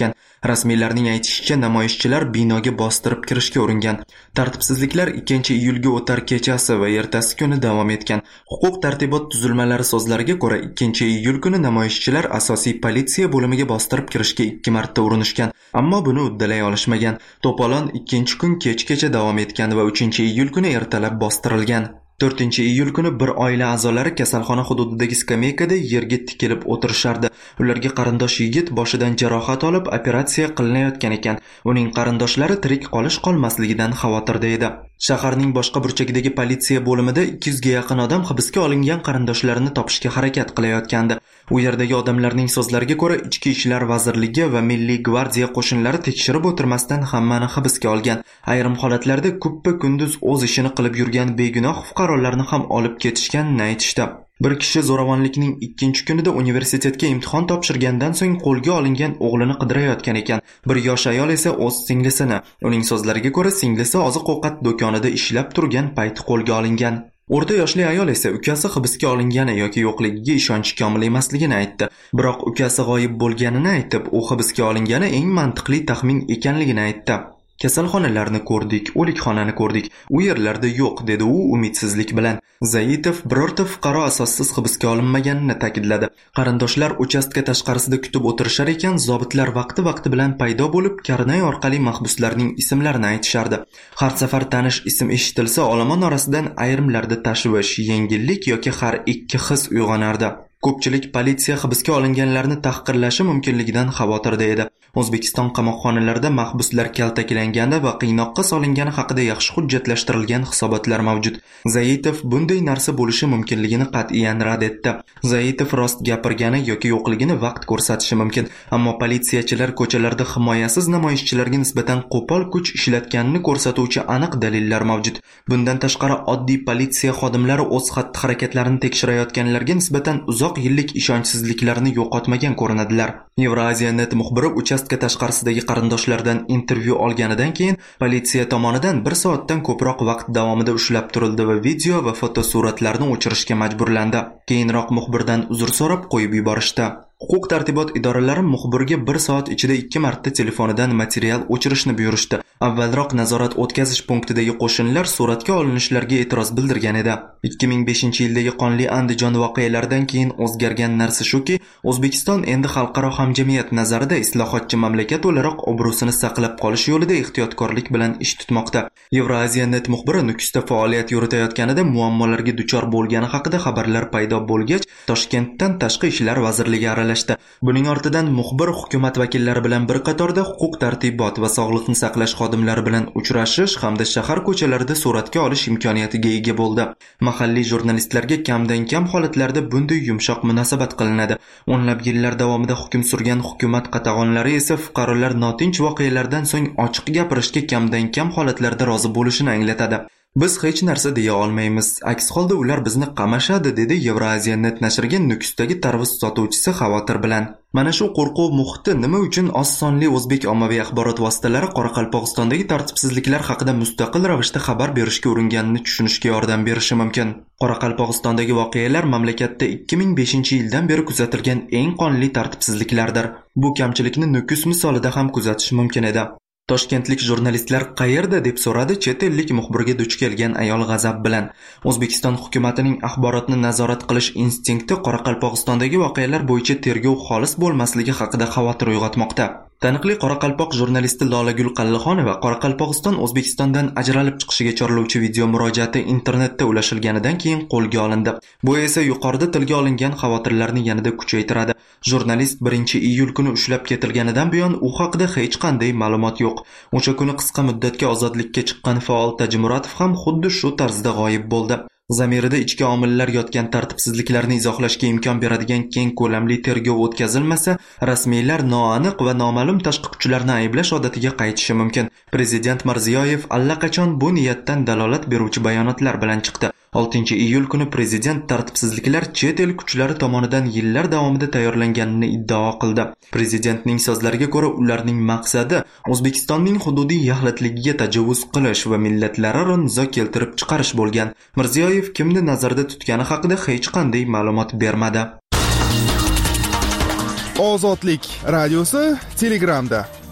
Rasmiylarning aytishicha, namoyishchilar binoga bostirib kirishga uringan. Tartibsizliklar ikkinchi iyulga o'tar kechasi va ertasi kuni davom etgan. Huquq tartibot tuzilmalari so'zlariga ko'ra, ikkinchi iyul kuni namoyishchilar asosiy politsiya bo'limiga bostirib kirishga ikki marta urinishgan, ammo buni uddalay olishmagan. To'polon ikkinchi kun kechgacha davom etgan va uchinchi iyul kuni ertalab bostirilgan. to'rtinchi iyul kuni bir oila a'zolari kasalxona hududidagi skameykada yerga tikilib o'tirishardi. Ularga qarindosh yigit boshidan jarohat olib operatsiya qilinayotgan ekan. Uning qarindoshlari tirik qolish qolmasligidan xavotirda edi. Shaharning boshqa burchagidagi politsiya bo'limida ikki yuzga yaqin odam hibsga olingan qarindoshlarini topishga harakat qilayotgandi. U yerdagi odamlarning so'zlariga ko'ra, Ichki ishlar vazirligi va Milliy gvardiya qo'shinlari tekshirib o'tirmasdan hammani hibsga olgan. Ayrim holatlarda kuppa kunduz o'z ishini qilib yurgan begunoh fuqarolarni ham olib ketishganini aytishdi. Bir kishi zo'ravonlikning ikkinchi kunida universitetga imtihon topshirgandan so'ng qo'lga olingan o'g'lini qidirayotgan ekan. Bir yosh ayol esa o'z singlisini, uning so'zlariga ko'ra, singlisi oziq-ovqat do'konida ishlab turgan payti qo'lga olingan. O'rta yoshli ayol esa ukasi hibsga olingani yoki yo'qligiga ishonchi komil emasligini aytdi. Biroq ukasi g'oyib bo'lganini aytib, u hibsga olingani eng mantiqli taxmin ekanligini aytdi. Kasalxonalarni ko'rdik, o'likxonani ko'rdik. U yerlarda yo'q, dedi u umidsizlik bilan. Zaitov birorta fuqaro asossiz hibsga olinmaganini ta'kidladi. Qarindoshlar uchastka tashqarisida kutib o'tirishar ekan, zobitlar vaqti-vaqti bilan paydo bo'lib, karnay orqali mahbuslarning ismlarini aytishardi. Har safar tanish ism eshitilsa, olomon orasidan ayrimlarda tashvish, yengillik yoki har ikki his uyg'onardi. Ko'pchilik politsiya hibsga olinganlarni tahqirlashi mumkinligidan xavotirda edi. O'zbekiston qamoqxonalarida mahbuslar kaltaklangani va qiynoqqa solingani haqida yaxshi hujjatlashtirilgan hisobotlar mavjud. Zaitov bunday narsa bo'lishi mumkinligini qat'iyan rad etdi. Zaitov rost gapirgani yoki yo'qligini vaqt ko'rsatishi mumkin, ammo politsiyachilar ko'chalarda himoyasiz namoyishchilarga nisbatan qo'pol kuch ishlatganini ko'rsatuvchi aniq dalillar mavjud. Bundan tashqari, oddiy politsiya xodimlari o'z xatti-harakatlarini tekshirayotganlarga nisbatan uzoq yillik ishonchsizliklarni yo'qotmagan ko'rinadilar. Euraziya.net muxbiri uchastka tashqarisidagi qarindoshlardan intervyu olganidan keyin politsiya tomonidan bir soatdan ko'proq vaqt davomida ushlab turildi va video va fotosuratlarni o'chirishga majburlandi. Keyinroq muxbirdan uzr so'rab qo'yib yuborishdi. Huquq tartibot idoralari muxbirga bir soat ichida ikki marta telefonidan material o'chirishni buyurishdi. Avvalroq nazorat o'tkazish punktidagi qo'shinlar suratga olinishlarga e'tiroz bildirgan edi. ikki ming beshinchi yildagi qonli Andijon voqealaridan keyin o'zgargan narsa shuki, O'zbekiston endi xalqaro hamjamiyat nazarida islohotchi mamlakat o'laroq obro'sini saqlab qolish yo'lida ehtiyotkorlik bilan ish tutmoqda. Euraziya.net muxbiri Nukusda faoliyat yuritayotganida muammolarga duchor bo'lgani haqida xabarlar paydo bo'lgach, Toshkentdan Tashqi ishlar vazirligi aralashdi. Buning ortidan muxbir hukumat vakillari bilan bir qatorda huquq tartibot va sog'liqni saqlash xodimlari bilan uchrashish hamda shahar ko'chalarida suratga olish imkoniyatiga ega bo'ldi. Mahalliy jurnalistlarga kamdan kam holatlarda bunday yumshoq munosabat qilinadi. O'nlab yillar davomida hukm surgan hukumat qatag'onlari esa fuqarolar notinch voqealardan so'ng ochiq gapirishga kamdan kam holatlarda rozi bo'lishini anglatadi. Biz hech narsa deya olmaymiz. Aks holda ular bizni qamashadi, dedi Euraziya.net nashriga Nukusdagi tarvuz sotuvchisi xavotir bilan. Mana shu qo'rquv muhiti nima uchun oz sonli o'zbek ommaviy axborot vositalari Qoraqalpog'istondagi tartibsizliklar haqida mustaqil ravishda xabar berishga uringanini tushunishga yordam berishi mumkin. Qoraqalpog'istondagi voqealar mamlakatda ikki ming beshinchi yildan beri kuzatilgan eng qonli tartibsizliklardir. Bu kamchilikni Nukus misolida ham kuzatish mumkin edi. Toshkentlik jurnalistlar qayerda deb so'radi chet ellik muxbirga duch kelgan ayol g'azab bilan. O'zbekiston hukumatining axborotni nazorat qilish instinkti Qoraqalpog'istondagi voqealar bo'yicha tergov xolis bo'lmasligi haqida xavotir uyg'otmoqda. Taniqli Qoraqalpoq jurnalisti Lolagul Qallixonova Qoraqalpog'iston O'zbekistondan ajralib chiqishiga chorlovchi video murojaati internetda ulashilganidan keyin qo'lga olindi. Bu esa yuqorida tilga olingan xavotirlarni yanada kuchaytiradi. Jurnalist birinchi iyul kuni ushlab ketilganidan buyon u haqida hech qanday ma'lumot yo'q. O'sha kuni qisqa muddatga ozodlikka chiqqan faol Tajimuratov ham xuddi shu tarzda g'oyib bo'ldi. Zamirida ichki omillar yotgan tartibsizliklarni izohlashga imkon beradigan keng ko'lamli tergov o'tkazilmasa, rasmiylar noaniq va noma'lum tashqi kuchlarni ayblash odatiga qaytishi mumkin. Prezident Mirziyoyev allaqachon bu niyatdan dalolat beruvchi bayonotlar bilan chiqdi. oltinchi iyul kuni prezident tartibsizliklar chet el kuchlari tomonidan yillar davomida tayyorlanganini iddao qildi. Prezidentning so'zlariga ko'ra, ularning maqsadi O'zbekistonning hududiy yaxlitligiga tajovuz qilish va millatlararo nizo keltirib chiqarish bo'lgan. Mirziyoyev kimni nazarda tutgani haqida hech qanday ma'lumot bermadi. Ozodlik radiosi Telegramda.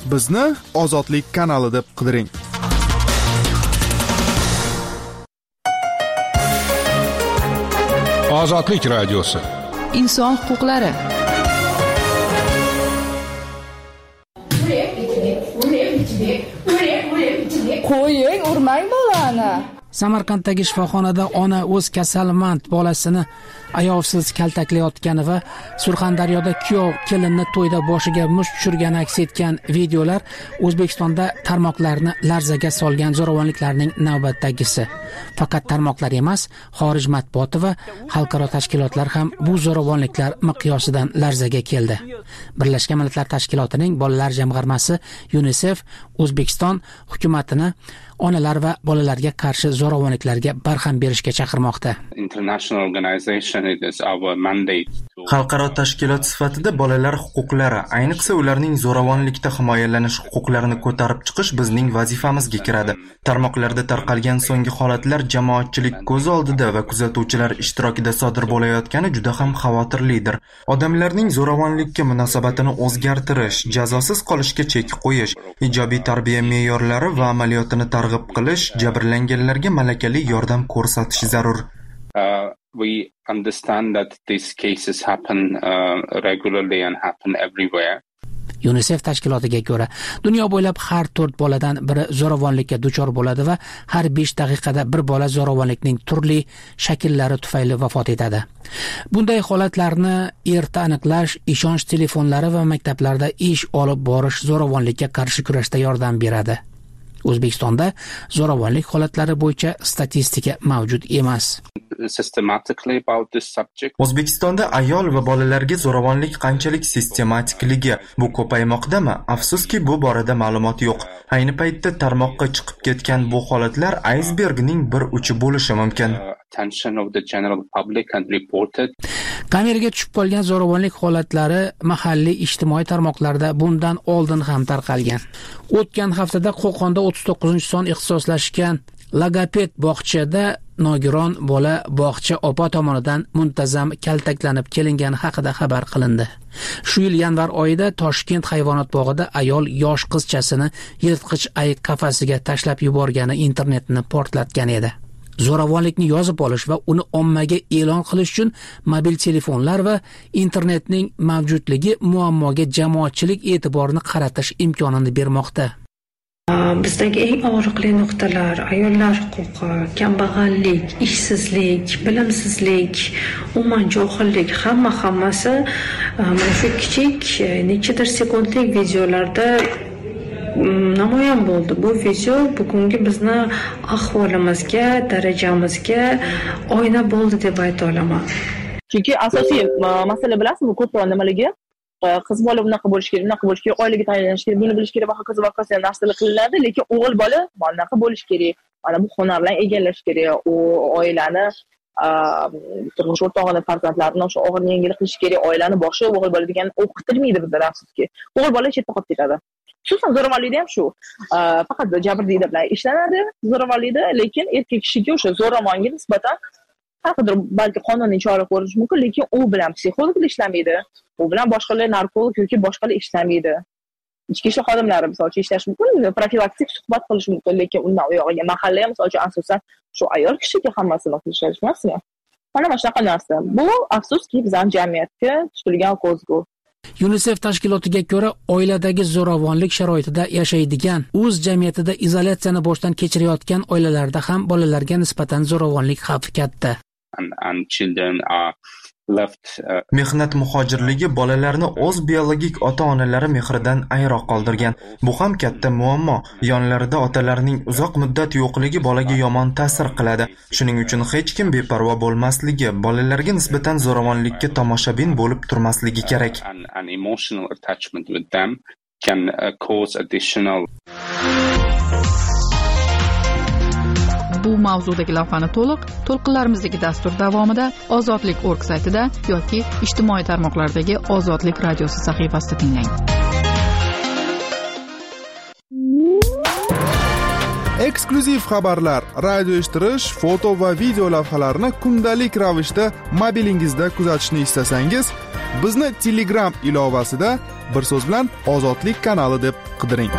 bizni Ozodlik kanali deb qidiring. Ozodlik radiosi. Inson huquqlari. Qo'ying, urmang bolani. Samarqanddagi shifoxonada ona o'z kasalmand bolasini ayovsiz kaltaklayotgani va Surxondaryoda kuyov kelinni to'yda boshiga musht tushirgani aks etgan videolar O'zbekistonda tarmoqlarni larzaga solgan zo'ravonliklarning navbatdagisi. Faqat tarmoqlar emas, xorij matbuoti va xalqaro tashkilotlar ham bu zo'ravonliklar miqyosidan larzaga keldi. Birlashgan Millatlar Tashkilotining bolalar jamg'armasi UNICEF O'zbekiston hukumatini onalar va bolalarga qarshi zo'ravonliklarga barham berishga chaqirmoqda. Xalqaro tashkilot sifatida bolalar huquqlari, ayniqsa ularning zo'ravonlikda himoyalanish huquqlarini ko'tarib chiqish bizning vazifamizga kiradi. Tarmoqlarda tarqalgan so'nggi holatlar jamoatchilik ko'z oldida va kuzatuvchilar ishtirokida sodir bo'layotgani juda ham xavotirlidir. Odamlarning zo'ravonlikka munosabatini o'zgartirish, jazosiz qolishga chek qo'yish, ijobiy tarbiya me'yorlari va amaliyotini targ'ib qilish, jabrlanganlarga malakali yordam ko'rsatish zarur. Uh, we understand that these cases happen uh, regularly and happen everywhere. UNICEF tashkilotiga ko'ra, dunyo bo'ylab har to'rt boladan biri zo'ravonlikka duchor bo'ladi va har besh daqiqada bir bola zo'ravonlikning turli shakllari tufayli vafot etadi. Bunday holatlarni erta aniqlash, ishonch telefonlari va maktablarda ish olib borish zo'ravonlikka qarshi kurashda yordam beradi. O'zbekistonda zo'ravonlik holatlari bo'yicha statistika mavjud emas. O'zbekistonda ayol va bolalarga zo'ravonlik qanchalik sistematikligi bu ko'paymoqdami? Afsuski, bu borada ma'lumot yo'q. Ayni paytda tarmoqqa chiqib ketgan bu holatlar aysbergning bir uchi bo'lishi mumkin. Kameraga tushib qolgan zo'ravonlik holatlari mahalliy ijtimoiy tarmoqlarda bundan oldin ham tarqalgan. O'tgan haftada Qo'qonda o'ttiz to'qqizinchi son ixtisoslashgan logoped bog'chada nogiron bola bog'cha opa tomonidan muntazam kaltaklanib kelingani haqida xabar qilindi. Shu yil yanvar oyida Toshkent hayvonot bog'ida ayol yosh qizchasini yirtqich ayiq qafasiga tashlab yuborgani internetni portlatgan edi. Zo'ravonlikni yozib olish va uni ommaga e'lon qilish uchun mobil telefonlar va internetning mavjudligi muammoga jamoatchilik e'tiborini qaratish imkonini bermoqda. Bizdagi eng og'riqli nuqtalar ayollar huquqi, kambag'allik, ishsizlik, bilimsizlik, umuman johillik, hamma hammasi mana shu kichik nechadir sekundlik videolarda namoyon bo'ldi. Bu video bugungi bizni ahvolimizga, darajamizga oyna bo'ldi deb ayta olaman. Chunki asosiy masala bilasiz, bu ko'proq nimaligi? Qiz bola bunaqa bo'lish kerak, bunaqa bo'lish kerak, oilaga tayyorlanish kerak, buni bilish kerak va hokazo va hokazo narsalar qilinadi, lekin o'g'il bola bunaqa bo'lish kerak, mana bu hunarlarni egallash kerak, u oilani turmush o'rtog'ini, farzandlarini o'sha og'ir yengil qilish kerak, oilani boshi o'g'il bola degan o'qitilmaydi bizda afsuski. O'g'il bola chetda qolib ketadi. Xususan zo'ravonlikda ham shu. Faqat jabrdiyda bilan ishlanadi zo'ravonlikda, lekin erkak kishiga o'sha zo'ravonga nisbatan haqida balki qonuniy chora ko'rish mumkin, lekin u bilan psixologlar ishlamaydi, u bilan boshqalar narkolog yoki boshqalar ishlamaydi. Ichki ishlar xodimlari masalan ishlash mumkin, profilaktik suhbat qilish mumkin, lekin undan u yog'iga mahalla masalan asosan shu ayol kishiga hammasini qilishlash emasmi? Mana shunaqa narsa. Bu afsuski bizning jamiyatga tushilgan ko'zgu. UNICEF tashkilotiga ko'ra, oiladagi zo'ravonlik sharoitida yashaydigan, o'z jamiyatida izolyatsiyani boshdan kechirayotgan oilalarda ham bolalarga nisbatan zo'ravonlik xavfi katta. And, and children are left, uh... Mehnat muhojirligi bolalarni o'z biologik ota-onalari mehridan ayro qoldirgan. Bu ham katta muammo. Yonlarida otalarining uzoq muddat yo'qligi bolaga yomon ta'sir qiladi. Shuning uchun hech kim beparvo bo'lmasligi, bolalarga nisbatan zo'ravonlikka tomoshabin bo'lib turmasligi kerak. An, an emotional attachment with them can uh, cause additional Bu mavzudagi lavhani to'liq to'lqinlarimizdagi dastur davomida Ozodlik nokta org saytida yoki ijtimoiy tarmoqlardagi Ozodlik radiosi sahifasida tinglang. Eksklyuziv xabarlar, radio eshittirish, foto va video lavhalarni kundalik ravishda mobilingizda kuzatishni istasangiz, bizni Telegram ilovasida bir so'z bilan Ozodlik kanali deb qidiring.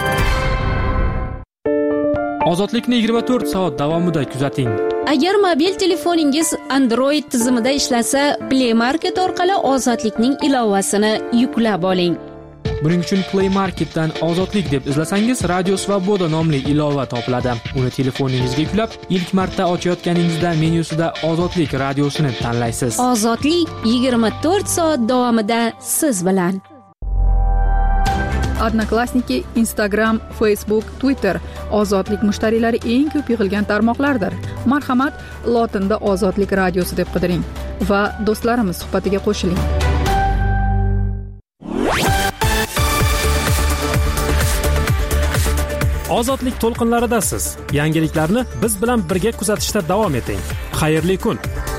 Ozodlikni yigirma to'rt soat davomida kuzating. Agar mobil telefoningiz Android tizimida ishlasa, Play Market orqali Ozodlikning ilovasini yuklab oling. Buning uchun Play Marketdan Ozodlik deb izlasangiz, Radio Svoboda nomli ilova topiladi. Uni telefoningizga yuklab, ilk marta ochayotganingizda menyusida Ozodlik radiosini tanlaysiz. Ozodlik yigirma to'rt soat davomida siz bilan. Odnoklassniki, Instagram, Facebook, Twitter Ozodlik mushtariylari eng ko'p yig'ilgan tarmoqlardir. Marhamat, lotinda Ozodlik radiosi deb qidiring va do'stlarimiz suhbatiga qo'shiling. Ozodlik to'lqinlaridasiz. Yangiliklarni biz bilan birga kuzatishda davom eting. Xayrli kun.